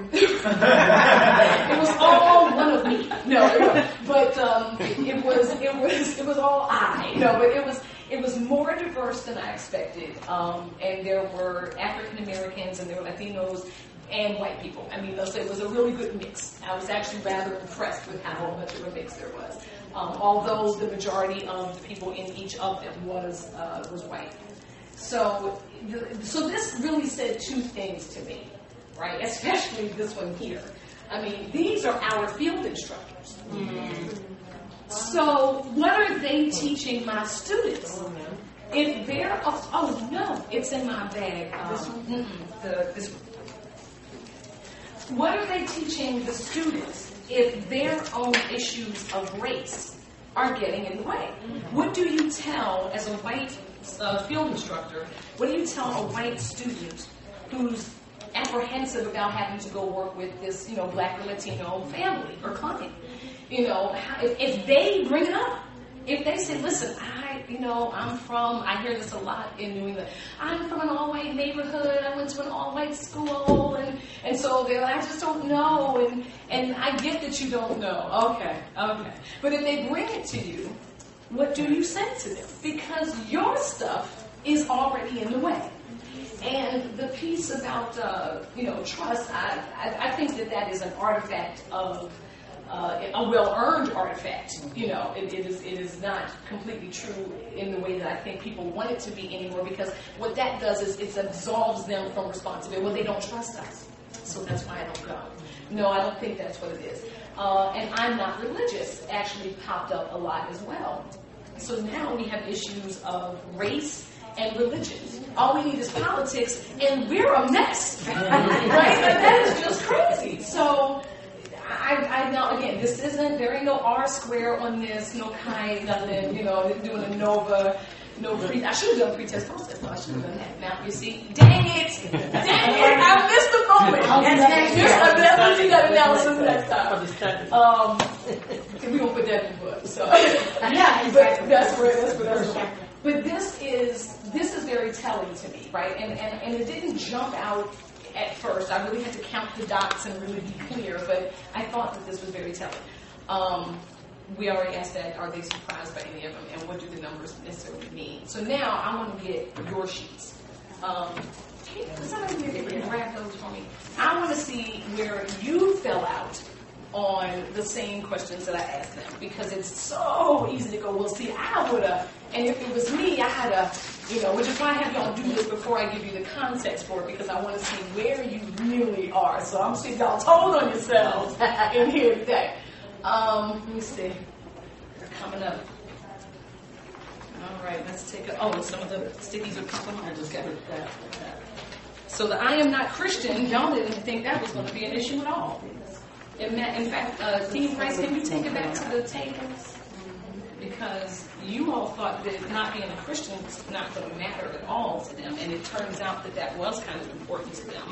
it was all one of me. No, but um, it was it was it was all I. No, but it was it was more diverse than I expected. Um, and there were African Americans and there were Latinos and white people. I mean, so it was a really good mix. I was actually rather impressed with how much of a mix there was. Um, although the majority of the people in each of them was uh, was white. So, the, so this really said two things to me, right? Especially this one here. I mean, these are our field instructors. Mm-hmm. So, what are they teaching my students? If they're oh, oh no, it's in my bag. Um, this one, the this one. What are they teaching the students if their own issues of race are getting in the way? What do you tell, as a white uh, field instructor, what do you tell a white student who's apprehensive about having to go work with this, you know, black or Latino family or client? You know, if, if they bring it up, if they say, listen, I, you know, I'm from, I hear this a lot in New England, I'm from an all-white neighborhood, I went to an all-white school, and, and so they're like, I just don't know, and, and I get that you don't know. Okay, okay. But if they bring it to you, what do you say to them? Because your stuff is already in the way. And the piece about, uh, you know, trust, I, I, I think that that is an artifact of Uh, a well-earned artifact. You know, it, it is it is not completely true in the way that I think people want it to be anymore, because what that does is it absolves them from responsibility. Well, they don't trust us, so that's why I don't go. No, I don't think that's what it is. Uh, and I'm not religious actually popped up a lot as well. So now we have issues of race and religion. All we need is politics, and we're a mess, right? Like, that is just crazy. So I, I know, again, this isn't, there ain't no R square on this, no chi, nothing, you know, doing a NOVA, no pre, I should have done pre-test process, though. I should have done that. Now, you see, dang it, dang it, I missed the moment. Just, I definitely do that analysis next time. Um, we don't put that in the book. So Yeah, but exactly. that's where that's where that's where. But this is this is very telling to me, right? And and and it didn't jump out at first. I really had to count the dots and really be clear. But I thought that this was very telling. Um, we already asked that, are they surprised by any of them, and what do the numbers necessarily mean? So now I want to get your sheets. Um, can somebody here grab those for me? I want to see where you fell out on the same questions that I asked them, because it's so easy to go, well, see, I would have, and if it was me, I had a, you know, which is why I have y'all do this before I give you the context for it, because I want to see where you really are. So I'm seeing y'all told on yourselves in here today. Um, let me see. They're coming up. All right, let's take a, oh, some of the stickies are coming. I just got rid of that. So the I am not Christian, y'all didn't think that was going to be an issue at all. In fact, uh, Steve Rice, can you take it back to the tables? Because you all thought that not being a Christian was not going to matter at all to them, and it turns out that that was kind of important to them.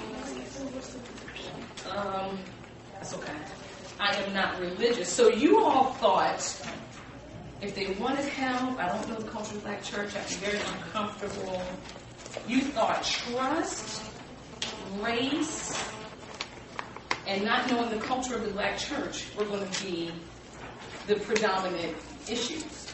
Um, that's okay. I am not religious. So you all thought if they wanted help, I don't know the culture of Black church, I'd be very uncomfortable. You thought trust, race, and not knowing the culture of the Black church were going to be the predominant issues.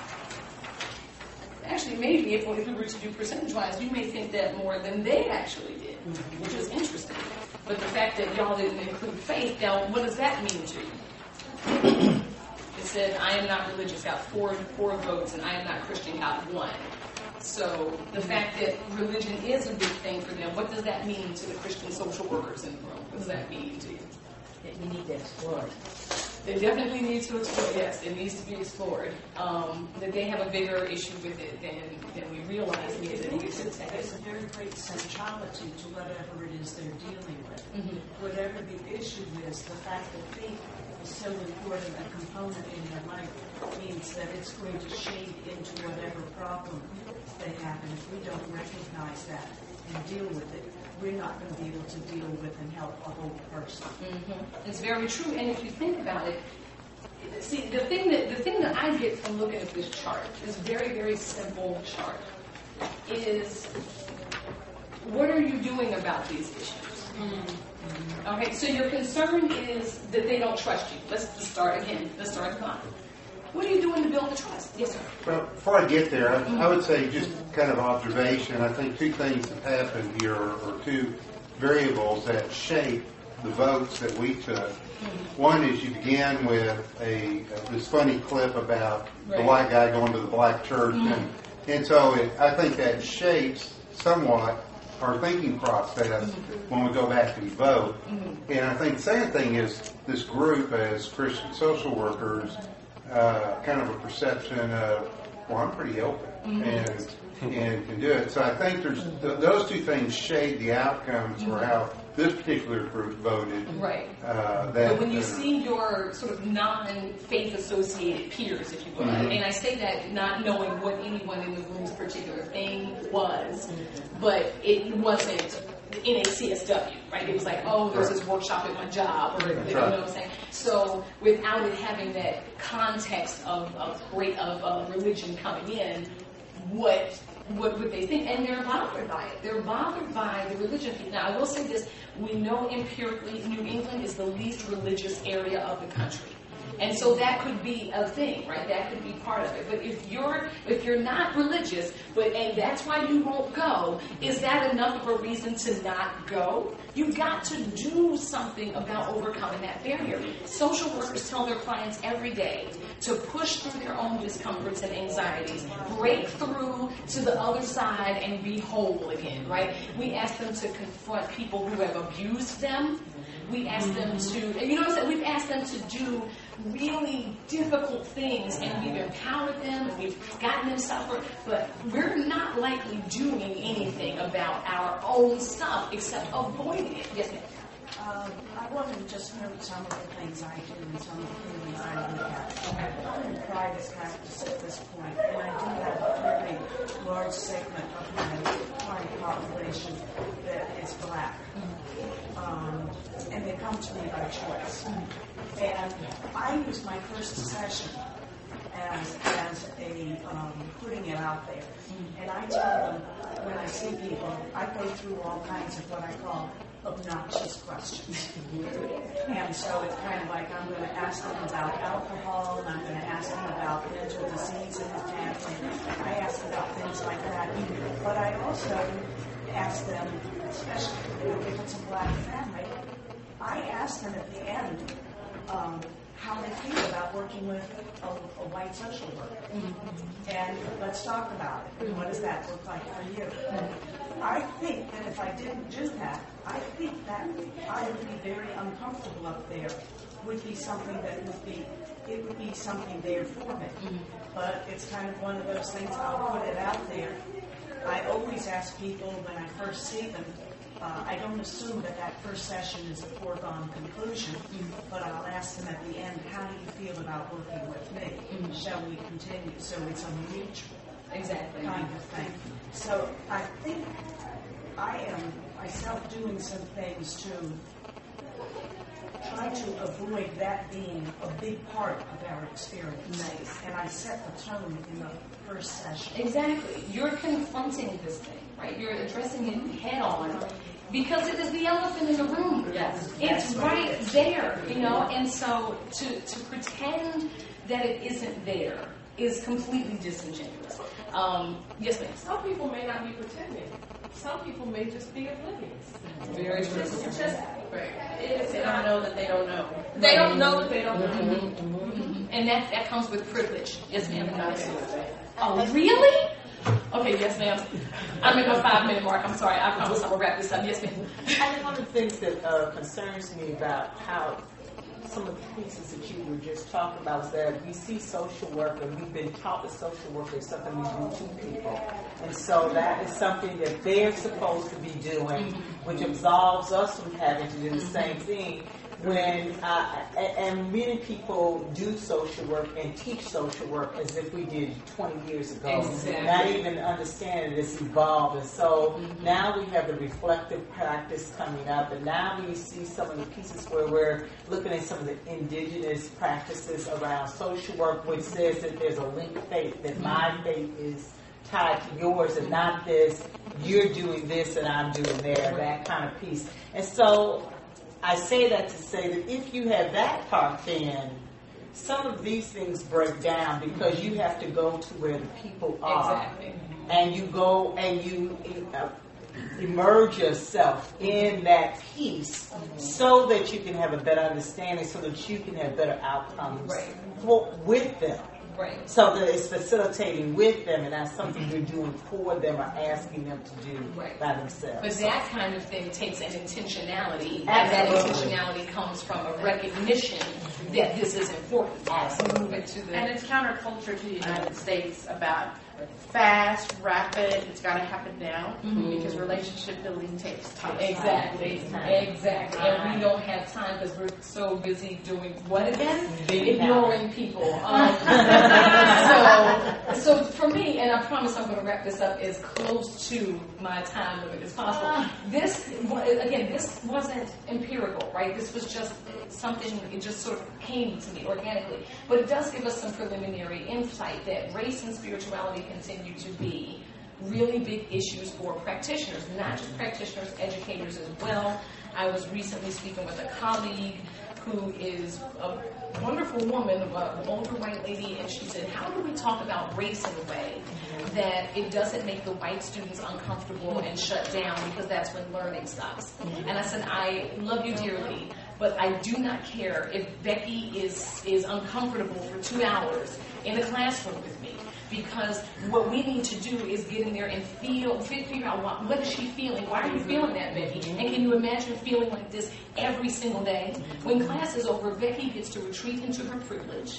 Actually, maybe if, if we were to do percentage-wise, you may think that more than they actually did, which is interesting. But the fact that y'all didn't include faith, now what does that mean to you? It said, I am not religious, got four, four votes, and I am not Christian, got one. So the fact that religion is a big thing for them, what does that mean to the Christian social workers in the room? What does that mean to you? That you need to explore. They definitely need to explore. Yes, it needs to be explored. Um, that they have a bigger issue with it than, than we realize. I think it's, it's a very great centrality to whatever it is they're dealing with. Mm-hmm. Whatever the issue is, the fact that faith is so important a component in their life means that it's going to shade into whatever problem they have. And if we don't recognize that and deal with it, we're not going to be able to deal with and help a whole person. Mm-hmm. It's very true. And if you think about it, see, the thing that the thing that I get from looking at this chart, this very, very simple chart, is what are you doing about these issues? Mm-hmm. Okay, so your concern is that they don't trust you. Let's just start again. Let's start at the bottom. What are you doing to build the trust? Yes, sir. Well, before I get there, I, I would say just kind of observation. I think two things have happened here, or two variables that shape the votes that we took. One is you began with a this funny clip about right. the white guy going to the black church, mm-hmm. and and so it, I think that shapes somewhat our thinking process mm-hmm. when we go back and vote. Mm-hmm. And I think the second thing is this group as Christian social workers. Uh, kind of a perception of, well, I'm pretty open mm-hmm. and and can do it. So I think there's th- those two things shade the outcomes mm-hmm. for how this particular group voted. Right. Uh, that, but when you uh, see your sort of non-faith associated peers, if you will, mm-hmm. and I say that not knowing what anyone in the room's particular thing was, mm-hmm. but it wasn't in a C S W, right? It was like, oh, there's this workshop at my job, or you know what I'm saying? So without it having that context of of great of uh, religion coming in, what what would they think? And they're bothered by it. They're bothered by the religion. Now, I will say this: we know empirically, New England is the least religious area of the country. And so that could be a thing, right? That could be part of it. But if you're if you're not religious, but and that's why you won't go, is that enough of a reason to not go? You've got to do something about overcoming that barrier. Social workers tell their clients every day to push through their own discomforts and anxieties, break through to the other side and be whole again, right? We ask them to confront people who have abused them. We ask them to, you know what I'm saying? We've asked them to do really difficult things, and we've empowered them, and we've gotten them suffer, but we're not likely doing anything about our own stuff except avoiding it. Yes, ma'am? Um, I want to just note some of the things I do and some of the feelings I look at. I'm in private practice at this point, and I do have a very large segment of my client population that is black. Um, and they come to me by choice. And I use my first session as, as a um, putting it out there. And I tell them, when I see people, I go through all kinds of what I call obnoxious questions. And so it's kind of like I'm going to ask them about alcohol, and I'm going to ask them about mental disease in the family. I ask about things like that. But I also ask them, especially if it's a black family, I ask them at the end um, how they feel about working with a, a white social worker. Mm-hmm. And let's talk about it. What does that look like for you? Mm-hmm. I think that if I didn't do that, I think that I would be very uncomfortable up there. Would be something that would be, it would be something there for me. Mm-hmm. But it's kind of one of those things, I'll put it out there. I always ask people when I first see them, uh, I don't assume that that first session is a foregone conclusion, mm-hmm. but I'll ask them at the end, how do you feel about working with me? Mm-hmm. Shall we continue? So it's a mutual exactly. kind of thing. So I think I am myself doing some things to try to avoid that being a big part of our experience. Nice. And I set the tone in the first session. Exactly. You're confronting this thing, right? You're addressing it head on because it is the elephant in the room. Yes. It's right there, you know, and so to, to pretend that it isn't there is completely disingenuous. Um, yes, ma'am. Some people may not be pretending. Some people may just be oblivious. Very true. Just, just right. It's, they don't know that they don't know. They Right. don't know that they don't know. Mm-hmm. Mm-hmm. And that that comes with privilege. Yes, ma'am. Oh, really? Okay, yes, ma'am. I'm at the five minute mark. I'm sorry. I promise I will wrap this up. Yes, ma'am. I think one of the things that uh, concerns me about how some of the pieces that you were just talking about is that we see social work, and we've been taught that social work is something we do to people. And so that is something that they're supposed to be doing, which absolves us from having to do the same thing. When uh, and many people do social work and teach social work as if we did twenty years ago, exactly. not even understanding it's evolved. And so mm-hmm. now we have the reflective practice coming up, and now we see some of the pieces where we're looking at some of the indigenous practices around social work, which says that there's a linked faith, that mm-hmm. my faith is tied to yours, and not this, you're doing this and I'm doing there, that kind of piece. And so I say that to say that if you have that part, then some of these things break down because you have to go to where the people are. Exactly. And you go and you uh, immerse yourself in that piece mm-hmm. so that you can have a better understanding, so that you can have better outcomes right. for, with them. Right. So that it's facilitating with them and not something you're doing for them or asking them to do right. by themselves. But that kind of thing takes an intentionality, Absolutely. and that intentionality comes from a recognition that this is important. Absolutely. To the and it's counterculture to the United States about fast, rapid, it's got to happen now mm-hmm. because relationship building takes time. Exactly, exactly. And we don't have time because we're so busy doing what again? Ignoring people. Um, so, so for me, and I promise I'm going to wrap this up as close to my time limit as possible. This, again, this wasn't empirical, right? This was just something, it just sort of came to me organically. But it does give us some preliminary insight that race and spirituality continue to be really big issues for practitioners, not just practitioners, educators as well. I was recently speaking with a colleague who is a wonderful woman, an older white lady, and she said, how do we talk about race in a way that it doesn't make the white students uncomfortable and shut down, because that's when learning stops. And I said, I love you dearly, but I do not care if Becky is, is uncomfortable for two hours in a classroom with me. Because what we need to do is get in there and feel, figure out what, what is she feeling? Why are you feeling that, Becky? And can you imagine feeling like this every single day? When class is over, Becky gets to retreat into her privilege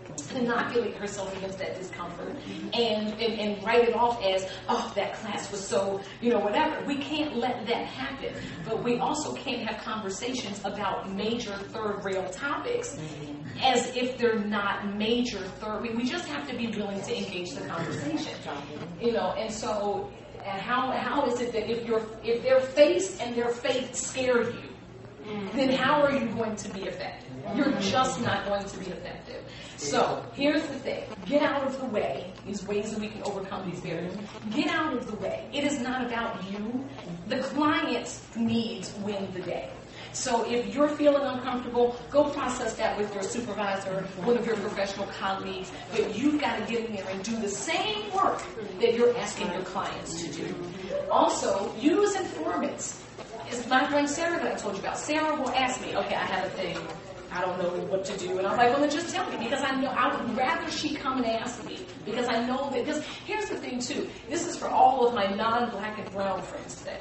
and inoculate herself against that discomfort and, and, and write it off as, oh, that class was so, you know, whatever. We can't let that happen. But we also can't have conversations about major third rail topics as if they're not major third. We, we just have to be willing to engage the conversation. You know, and so and how how is it that if your if their face and their faith scare you, then how are you going to be effective? You're just not going to be effective. So here's the thing. Get out of the way. These ways that we can overcome these barriers. Get out of the way. It is not about you. The client's needs win the day. So if you're feeling uncomfortable, go process that with your supervisor, one of your professional colleagues. But you've got to get in there and do the same work that you're asking your clients to do. Also, use informants. It's my friend Sarah that I told you about. Sarah will ask me, okay, I have a thing. I don't know what to do. And I'm like, well, then just tell me, because I know I would rather she come and ask me, because I know that, because here's the thing too, this is for all of my non-black and brown friends today.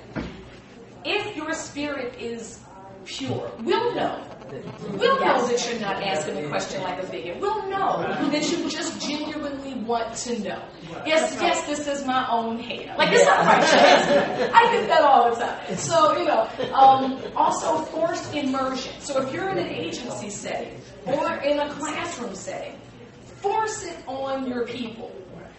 If your spirit is pure, we'll know. We'll know that you're not asking the question like a bigot. We'll know that you just genuinely want to know. Yes, yes, this is my own hair. Like, it's not my choice. I get that all the time. So, you know, um, also forced immersion. So if you're in an agency setting or in a classroom setting, force it on your people.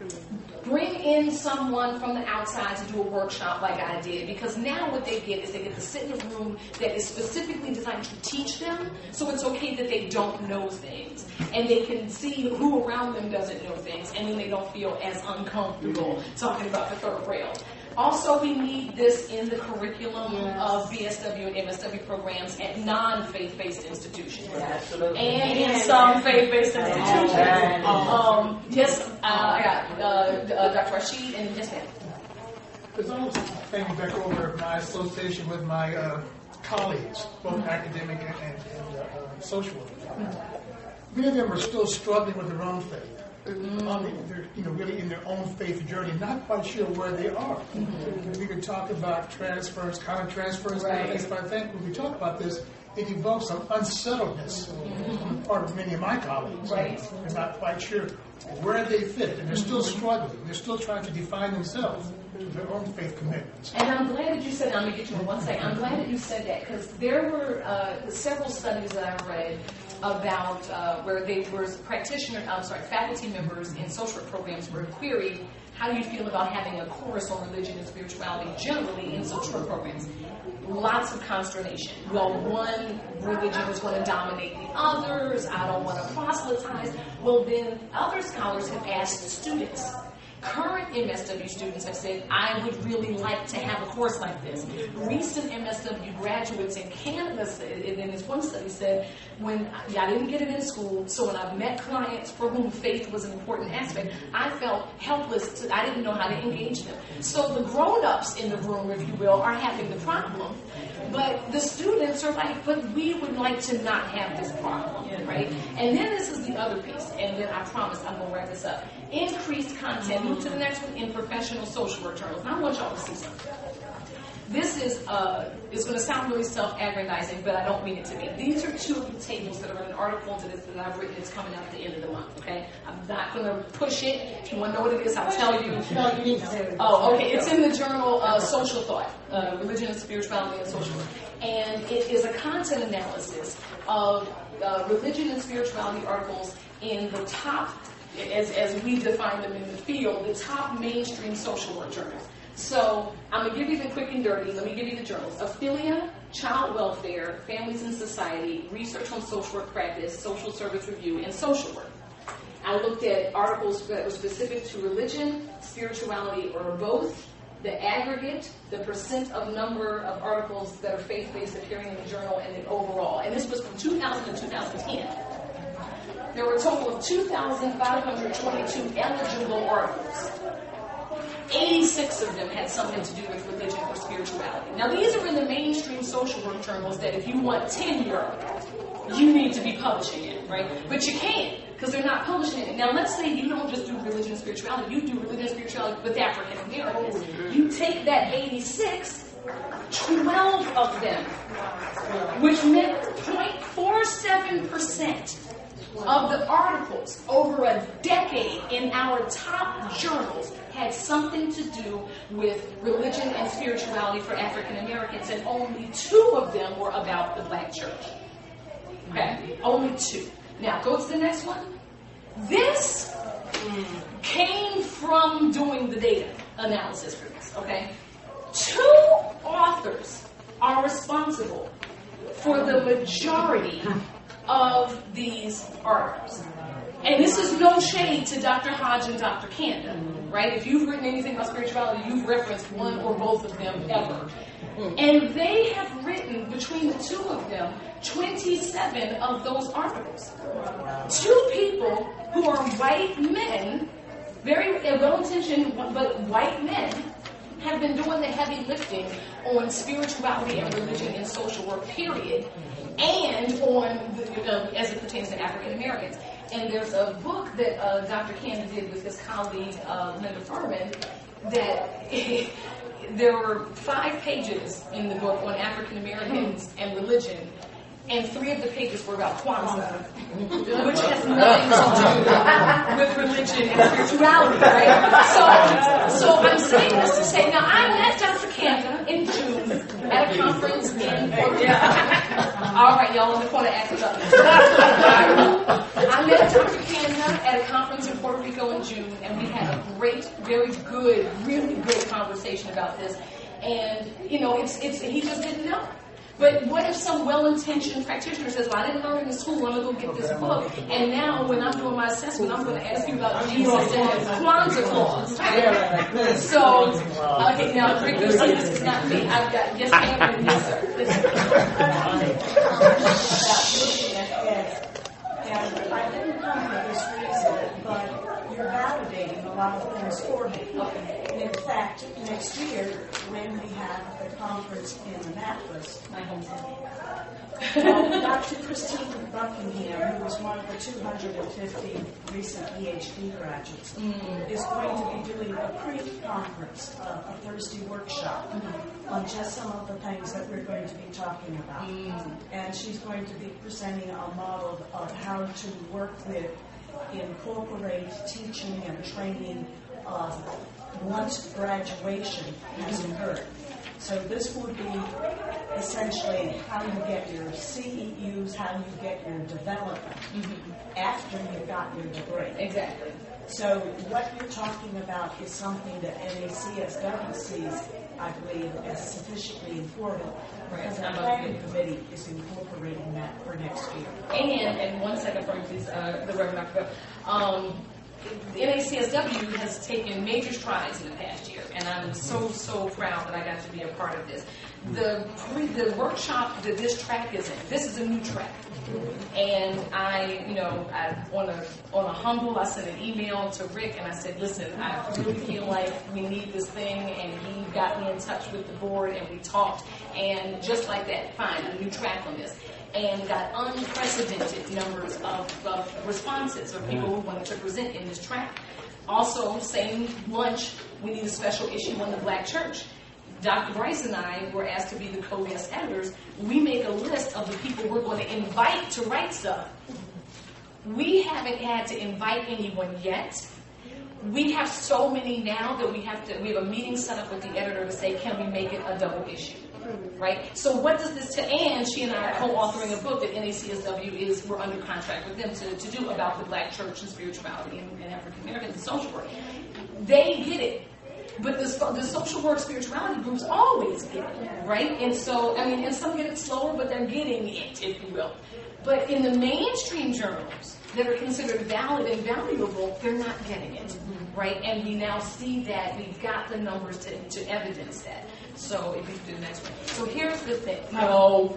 Bring in someone from the outside to do a workshop like I did, because now what they get is they get to sit in a room that is specifically designed to teach them, so it's okay that they don't know things. And they can see who around them doesn't know things, and then they don't feel as uncomfortable talking about the third rail. Also, we need this in the curriculum yes. of B S W and M S W programs at non-faith-based institutions. Yes. And in some faith-based institutions. Yes. Um, yes, uh, I got uh, uh, Doctor Rashid and yes, ma'am. Because I was thinking back over my association with my uh, colleagues, both academic and, and, and uh, social work. Mm-hmm. Many of them are still struggling with their own faith. Mm-hmm. Um, they're, you know, really in their own faith journey, not quite sure where they are. Mm-hmm. We could talk about transference, counter-transference, right. But I think when we talk about this, it evokes some unsettledness mm-hmm. on the part of many of my colleagues. Right. They're not quite sure where they fit, and they're still struggling. They're still trying to define themselves to their own faith commitments. And I'm glad that you said, I'm going to get you in one second, I'm glad that you said that, because there were uh, several studies that I read about uh, where they were practitioners, I'm sorry, faculty members in social work programs were queried, how do you feel about having a course on religion and spirituality generally in social work programs? Lots of consternation. Well, one religion is going to dominate the others. I don't want to proselytize. Well, then other scholars have asked students. Current M S W students have said, I would really like to have a course like this. Recent M S W graduates in Canada said, and in this one study said, when I didn't get it in school, so when I've met clients for whom faith was an important aspect, I felt helpless. To, I didn't know how to engage them. So the grown-ups in the room, if you will, are having the problem. But the students are like, but we would like to not have this problem, right? And then this is the other piece, and then I promise I'm going to wrap this up. Increased content. Move to the next one in professional social work journals. Now I want y'all to see something. This is uh, it's going to sound really self-aggrandizing, but I don't mean it to be. These are two of the tables that are in an article that, is, that I've written. It's coming out at the end of the month. Okay, I'm not going to push it. If you want to know what it is, I'll tell you. No, you need to say it. Oh, okay. It's in the journal uh, Social Thought, uh, Religion and Spirituality and Social Work, and it is a content analysis of uh, religion and spirituality articles in the top, as as we define them in the field, the top mainstream social work journals. So I'm going to give you the quick and dirty. Let me give you the journals. Aphilia, Child Welfare, Families and Society, Research on Social Work Practice, Social Service Review, and Social Work. I looked at articles that were specific to religion, spirituality, or both, the aggregate, the percent of number of articles that are faith-based appearing in the journal, and the overall. And this was from two thousand to two thousand ten. There were a total of two thousand five hundred twenty-two eligible articles. eighty-six of them had something to do with religion or spirituality. Now, these are in the mainstream social work journals that if you want tenure, you need to be publishing it, right? But you can't, because they're not publishing it. Now, let's say you don't just do religion and spirituality, you do religion and spirituality with African Americans. You take that eighty-six, twelve of them, which meant zero point four seven percent of the articles over a decade in our top journals had something to do with religion and spirituality for African Americans, and only two of them were about the black church. Okay? Only two. Now, go to the next one. This came from doing the data analysis for this, okay? Two authors are responsible for the majority of these articles. And this is no shade to Doctor Hodge and Doctor Kanda, right? If you've written anything about spirituality, you've referenced one or both of them ever. And they have written, between the two of them, twenty-seven of those articles. Two people who are white men, very well-intentioned but white men, have been doing the heavy lifting on spirituality and religion and social work, period, and on, you know, as it pertains to African Americans. And there's a book that uh, Doctor Kanda did with his colleague, uh, Linda Furman, that there were five pages in the book on African Americans and religion, and three of the pages were about Kwanzaa, which has nothing to do with religion and spirituality, right? So, so I'm saying this to say, now I met Doctor Kanda in June at a conference in Puerto Rico. All right, y'all in the corner acting up. I met Doctor Kanda at a conference in Puerto Rico in June, and we had a great, very good, really good conversation about this. And, you know, it's it's he just didn't know. But what if some well-intentioned practitioner says, well, I didn't learn in school, I'm going to go get this book, and now when I'm doing my assessment, I'm going to ask you about Jesus and his Kwanzaa clause. Right? So, okay, now, Rick, you see, this is not me. I've got, yes, ma'am, and yes, sir. Yes. And I didn't come for this reason, but you're validating a lot of things for me. And in fact, next year, when we have the conference in Annapolis, my hometown, well, Doctor Christine Buckingham, who was one of the two hundred fifty recent PhD graduates, mm. is going to be doing a pre-conference, uh, a Thursday workshop mm. on just some of the things that we're going to be talking about. Mm. And she's going to be presenting a model of how to work with, incorporate teaching and training uh, once graduation has occurred. So this would be essentially how you get your C E Us, how you get your development mm-hmm. after you've got your degree. Exactly. So what you're talking about is something that N A C S W sees, I believe, as sufficiently important. Right. Because the planning committee is incorporating that for next year. And, and one second for me, please, uh, the Reverend Doctor Bill. Um, the N A C S W has taken major strides in the past year, and I'm so, so proud that I got to be a part of this. The the workshop that this track is in, this is a new track. And I, you know, I, on a on a humble, I sent an email to Rick, and I said, listen, I really feel like we need this thing, and he got me in touch with the board, and we talked, and just like that, fine, a new track on this. And got unprecedented numbers of, of responses of people who wanted to present in this track. Also, same lunch, we need a special issue on the black church. Doctor Bryce and I were asked to be the co-guest editors. We make a list of the people we're going to invite to write stuff. We haven't had to invite anyone yet. We have so many now that we have to, we have a meeting set up with the editor to say, can we make it a double issue? Right? So what does this, to, and she and I are co-authoring a book that N A C S W is, we're under contract with them to, to do about the black church and spirituality and, and African Americans and social work. They get it. But the, the social work spirituality groups always get it, right? And so, I mean, and some get it slower, but they're getting it, if you will. But in the mainstream journals that are considered valid and valuable, they're not getting it, right? And we now see that we've got the numbers to, to evidence that. So if you could do the next one. So here's the thing. No.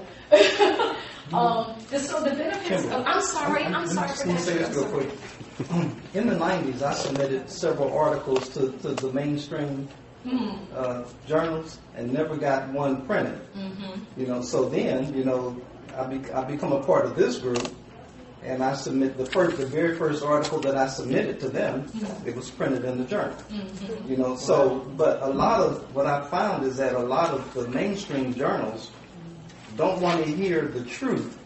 um, the, so the benefits of, I'm sorry, I'm sorry for that. Say this real quick. In the nineties, I submitted several articles to, to the mainstream mm-hmm. uh, journals and never got one printed. Mm-hmm. You know, so then, you know, I, be, I become a part of this group, and I submit the first, the very first article that I submitted to them. Mm-hmm. It was printed in the journal. Mm-hmm. You know, so but a lot of what I found is that a lot of the mainstream journals don't want to hear the truth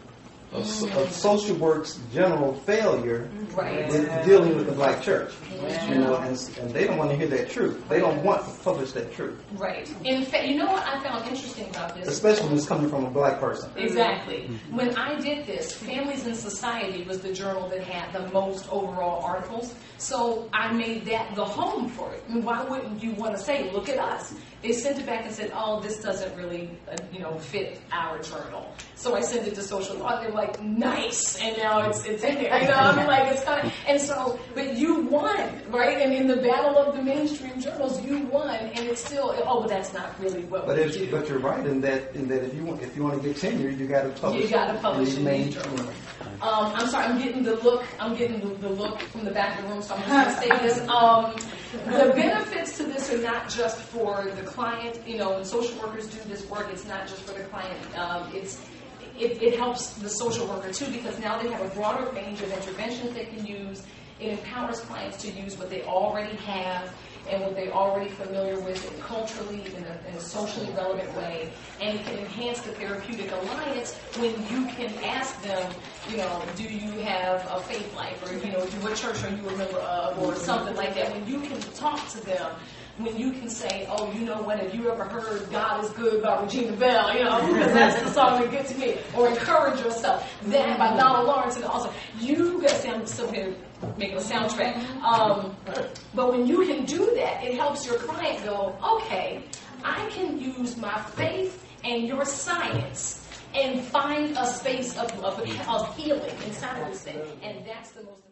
of, of social work's general failure Right. with dealing with the black church. Yeah. You know, and, and they don't want to hear that truth. They don't want to publish that truth, Right. In fact, you know what I found interesting about this? especially when it's coming from a black person. Exactly. When I did this, Families in Society was the journal that had the most overall articles. So I made that the home for it. I mean, why wouldn't you want to say, look at us? They sent it back and said, oh, this doesn't really, uh, you know, fit our journal. So I sent it to Social Law. They're like, nice, and now it's it's in there. You know, I mean, like it's kind of, and so, but you won, right? And in the battle of the mainstream journals, you won, and it's still, oh, but that's not really what But we if, do. but you're right in that in that if you want if you want to get tenure, you got to publish. You got to publish in in the these journals. Um, I'm sorry, I'm getting the look. I'm getting the, the look from the back of the room, so I'm just going to say this. Um, the benefits to this are not just for the client. You know, when social workers do this work, it's not just for the client. Um, it's it, it helps the social worker too, because now they have a broader range of interventions they can use. It empowers clients to use what they already have and what they're already familiar with culturally in a, in a socially relevant way, and it can enhance the therapeutic alliance when you can ask them, you know, do you have a faith life, or, you know, what church are you a member of, or something like that. When you can talk to them, when you can say, oh, you know what, have you ever heard God is Good by Regina Bell, you know, because that's the song that gets me, or Encourage Yourself, that by Donald Lawrence, and also, you got to still here making a soundtrack. Um, but when you can do that, it helps your client go, okay, I can use my faith and your science and find a space of, of, of healing inside of this thing. And that's the most important.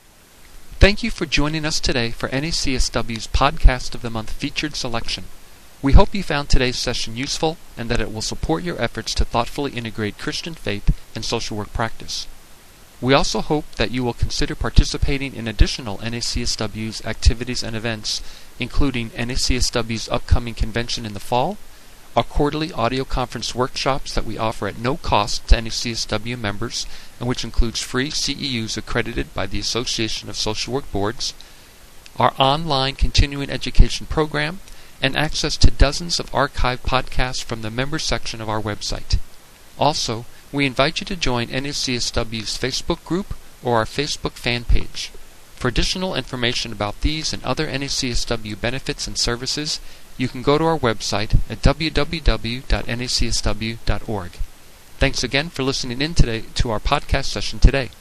Thank you for joining us today for N A C S W's Podcast of the Month featured selection. We hope you found today's session useful and that it will support your efforts to thoughtfully integrate Christian faith and social work practice. We also hope that you will consider participating in additional N A C S W's activities and events, including N A C S W's upcoming convention in the fall, our quarterly audio conference workshops that we offer at no cost to N A C S W members, and which includes free C E Us accredited by the Association of Social Work Boards, our online continuing education program, and access to dozens of archived podcasts from the members section of our website. Also, we invite you to join N A C S W's Facebook group or our Facebook fan page. For additional information about these and other N A C S W benefits and services, you can go to our website at w w w dot n a c s w dot org. Thanks again for listening in today to our podcast session today.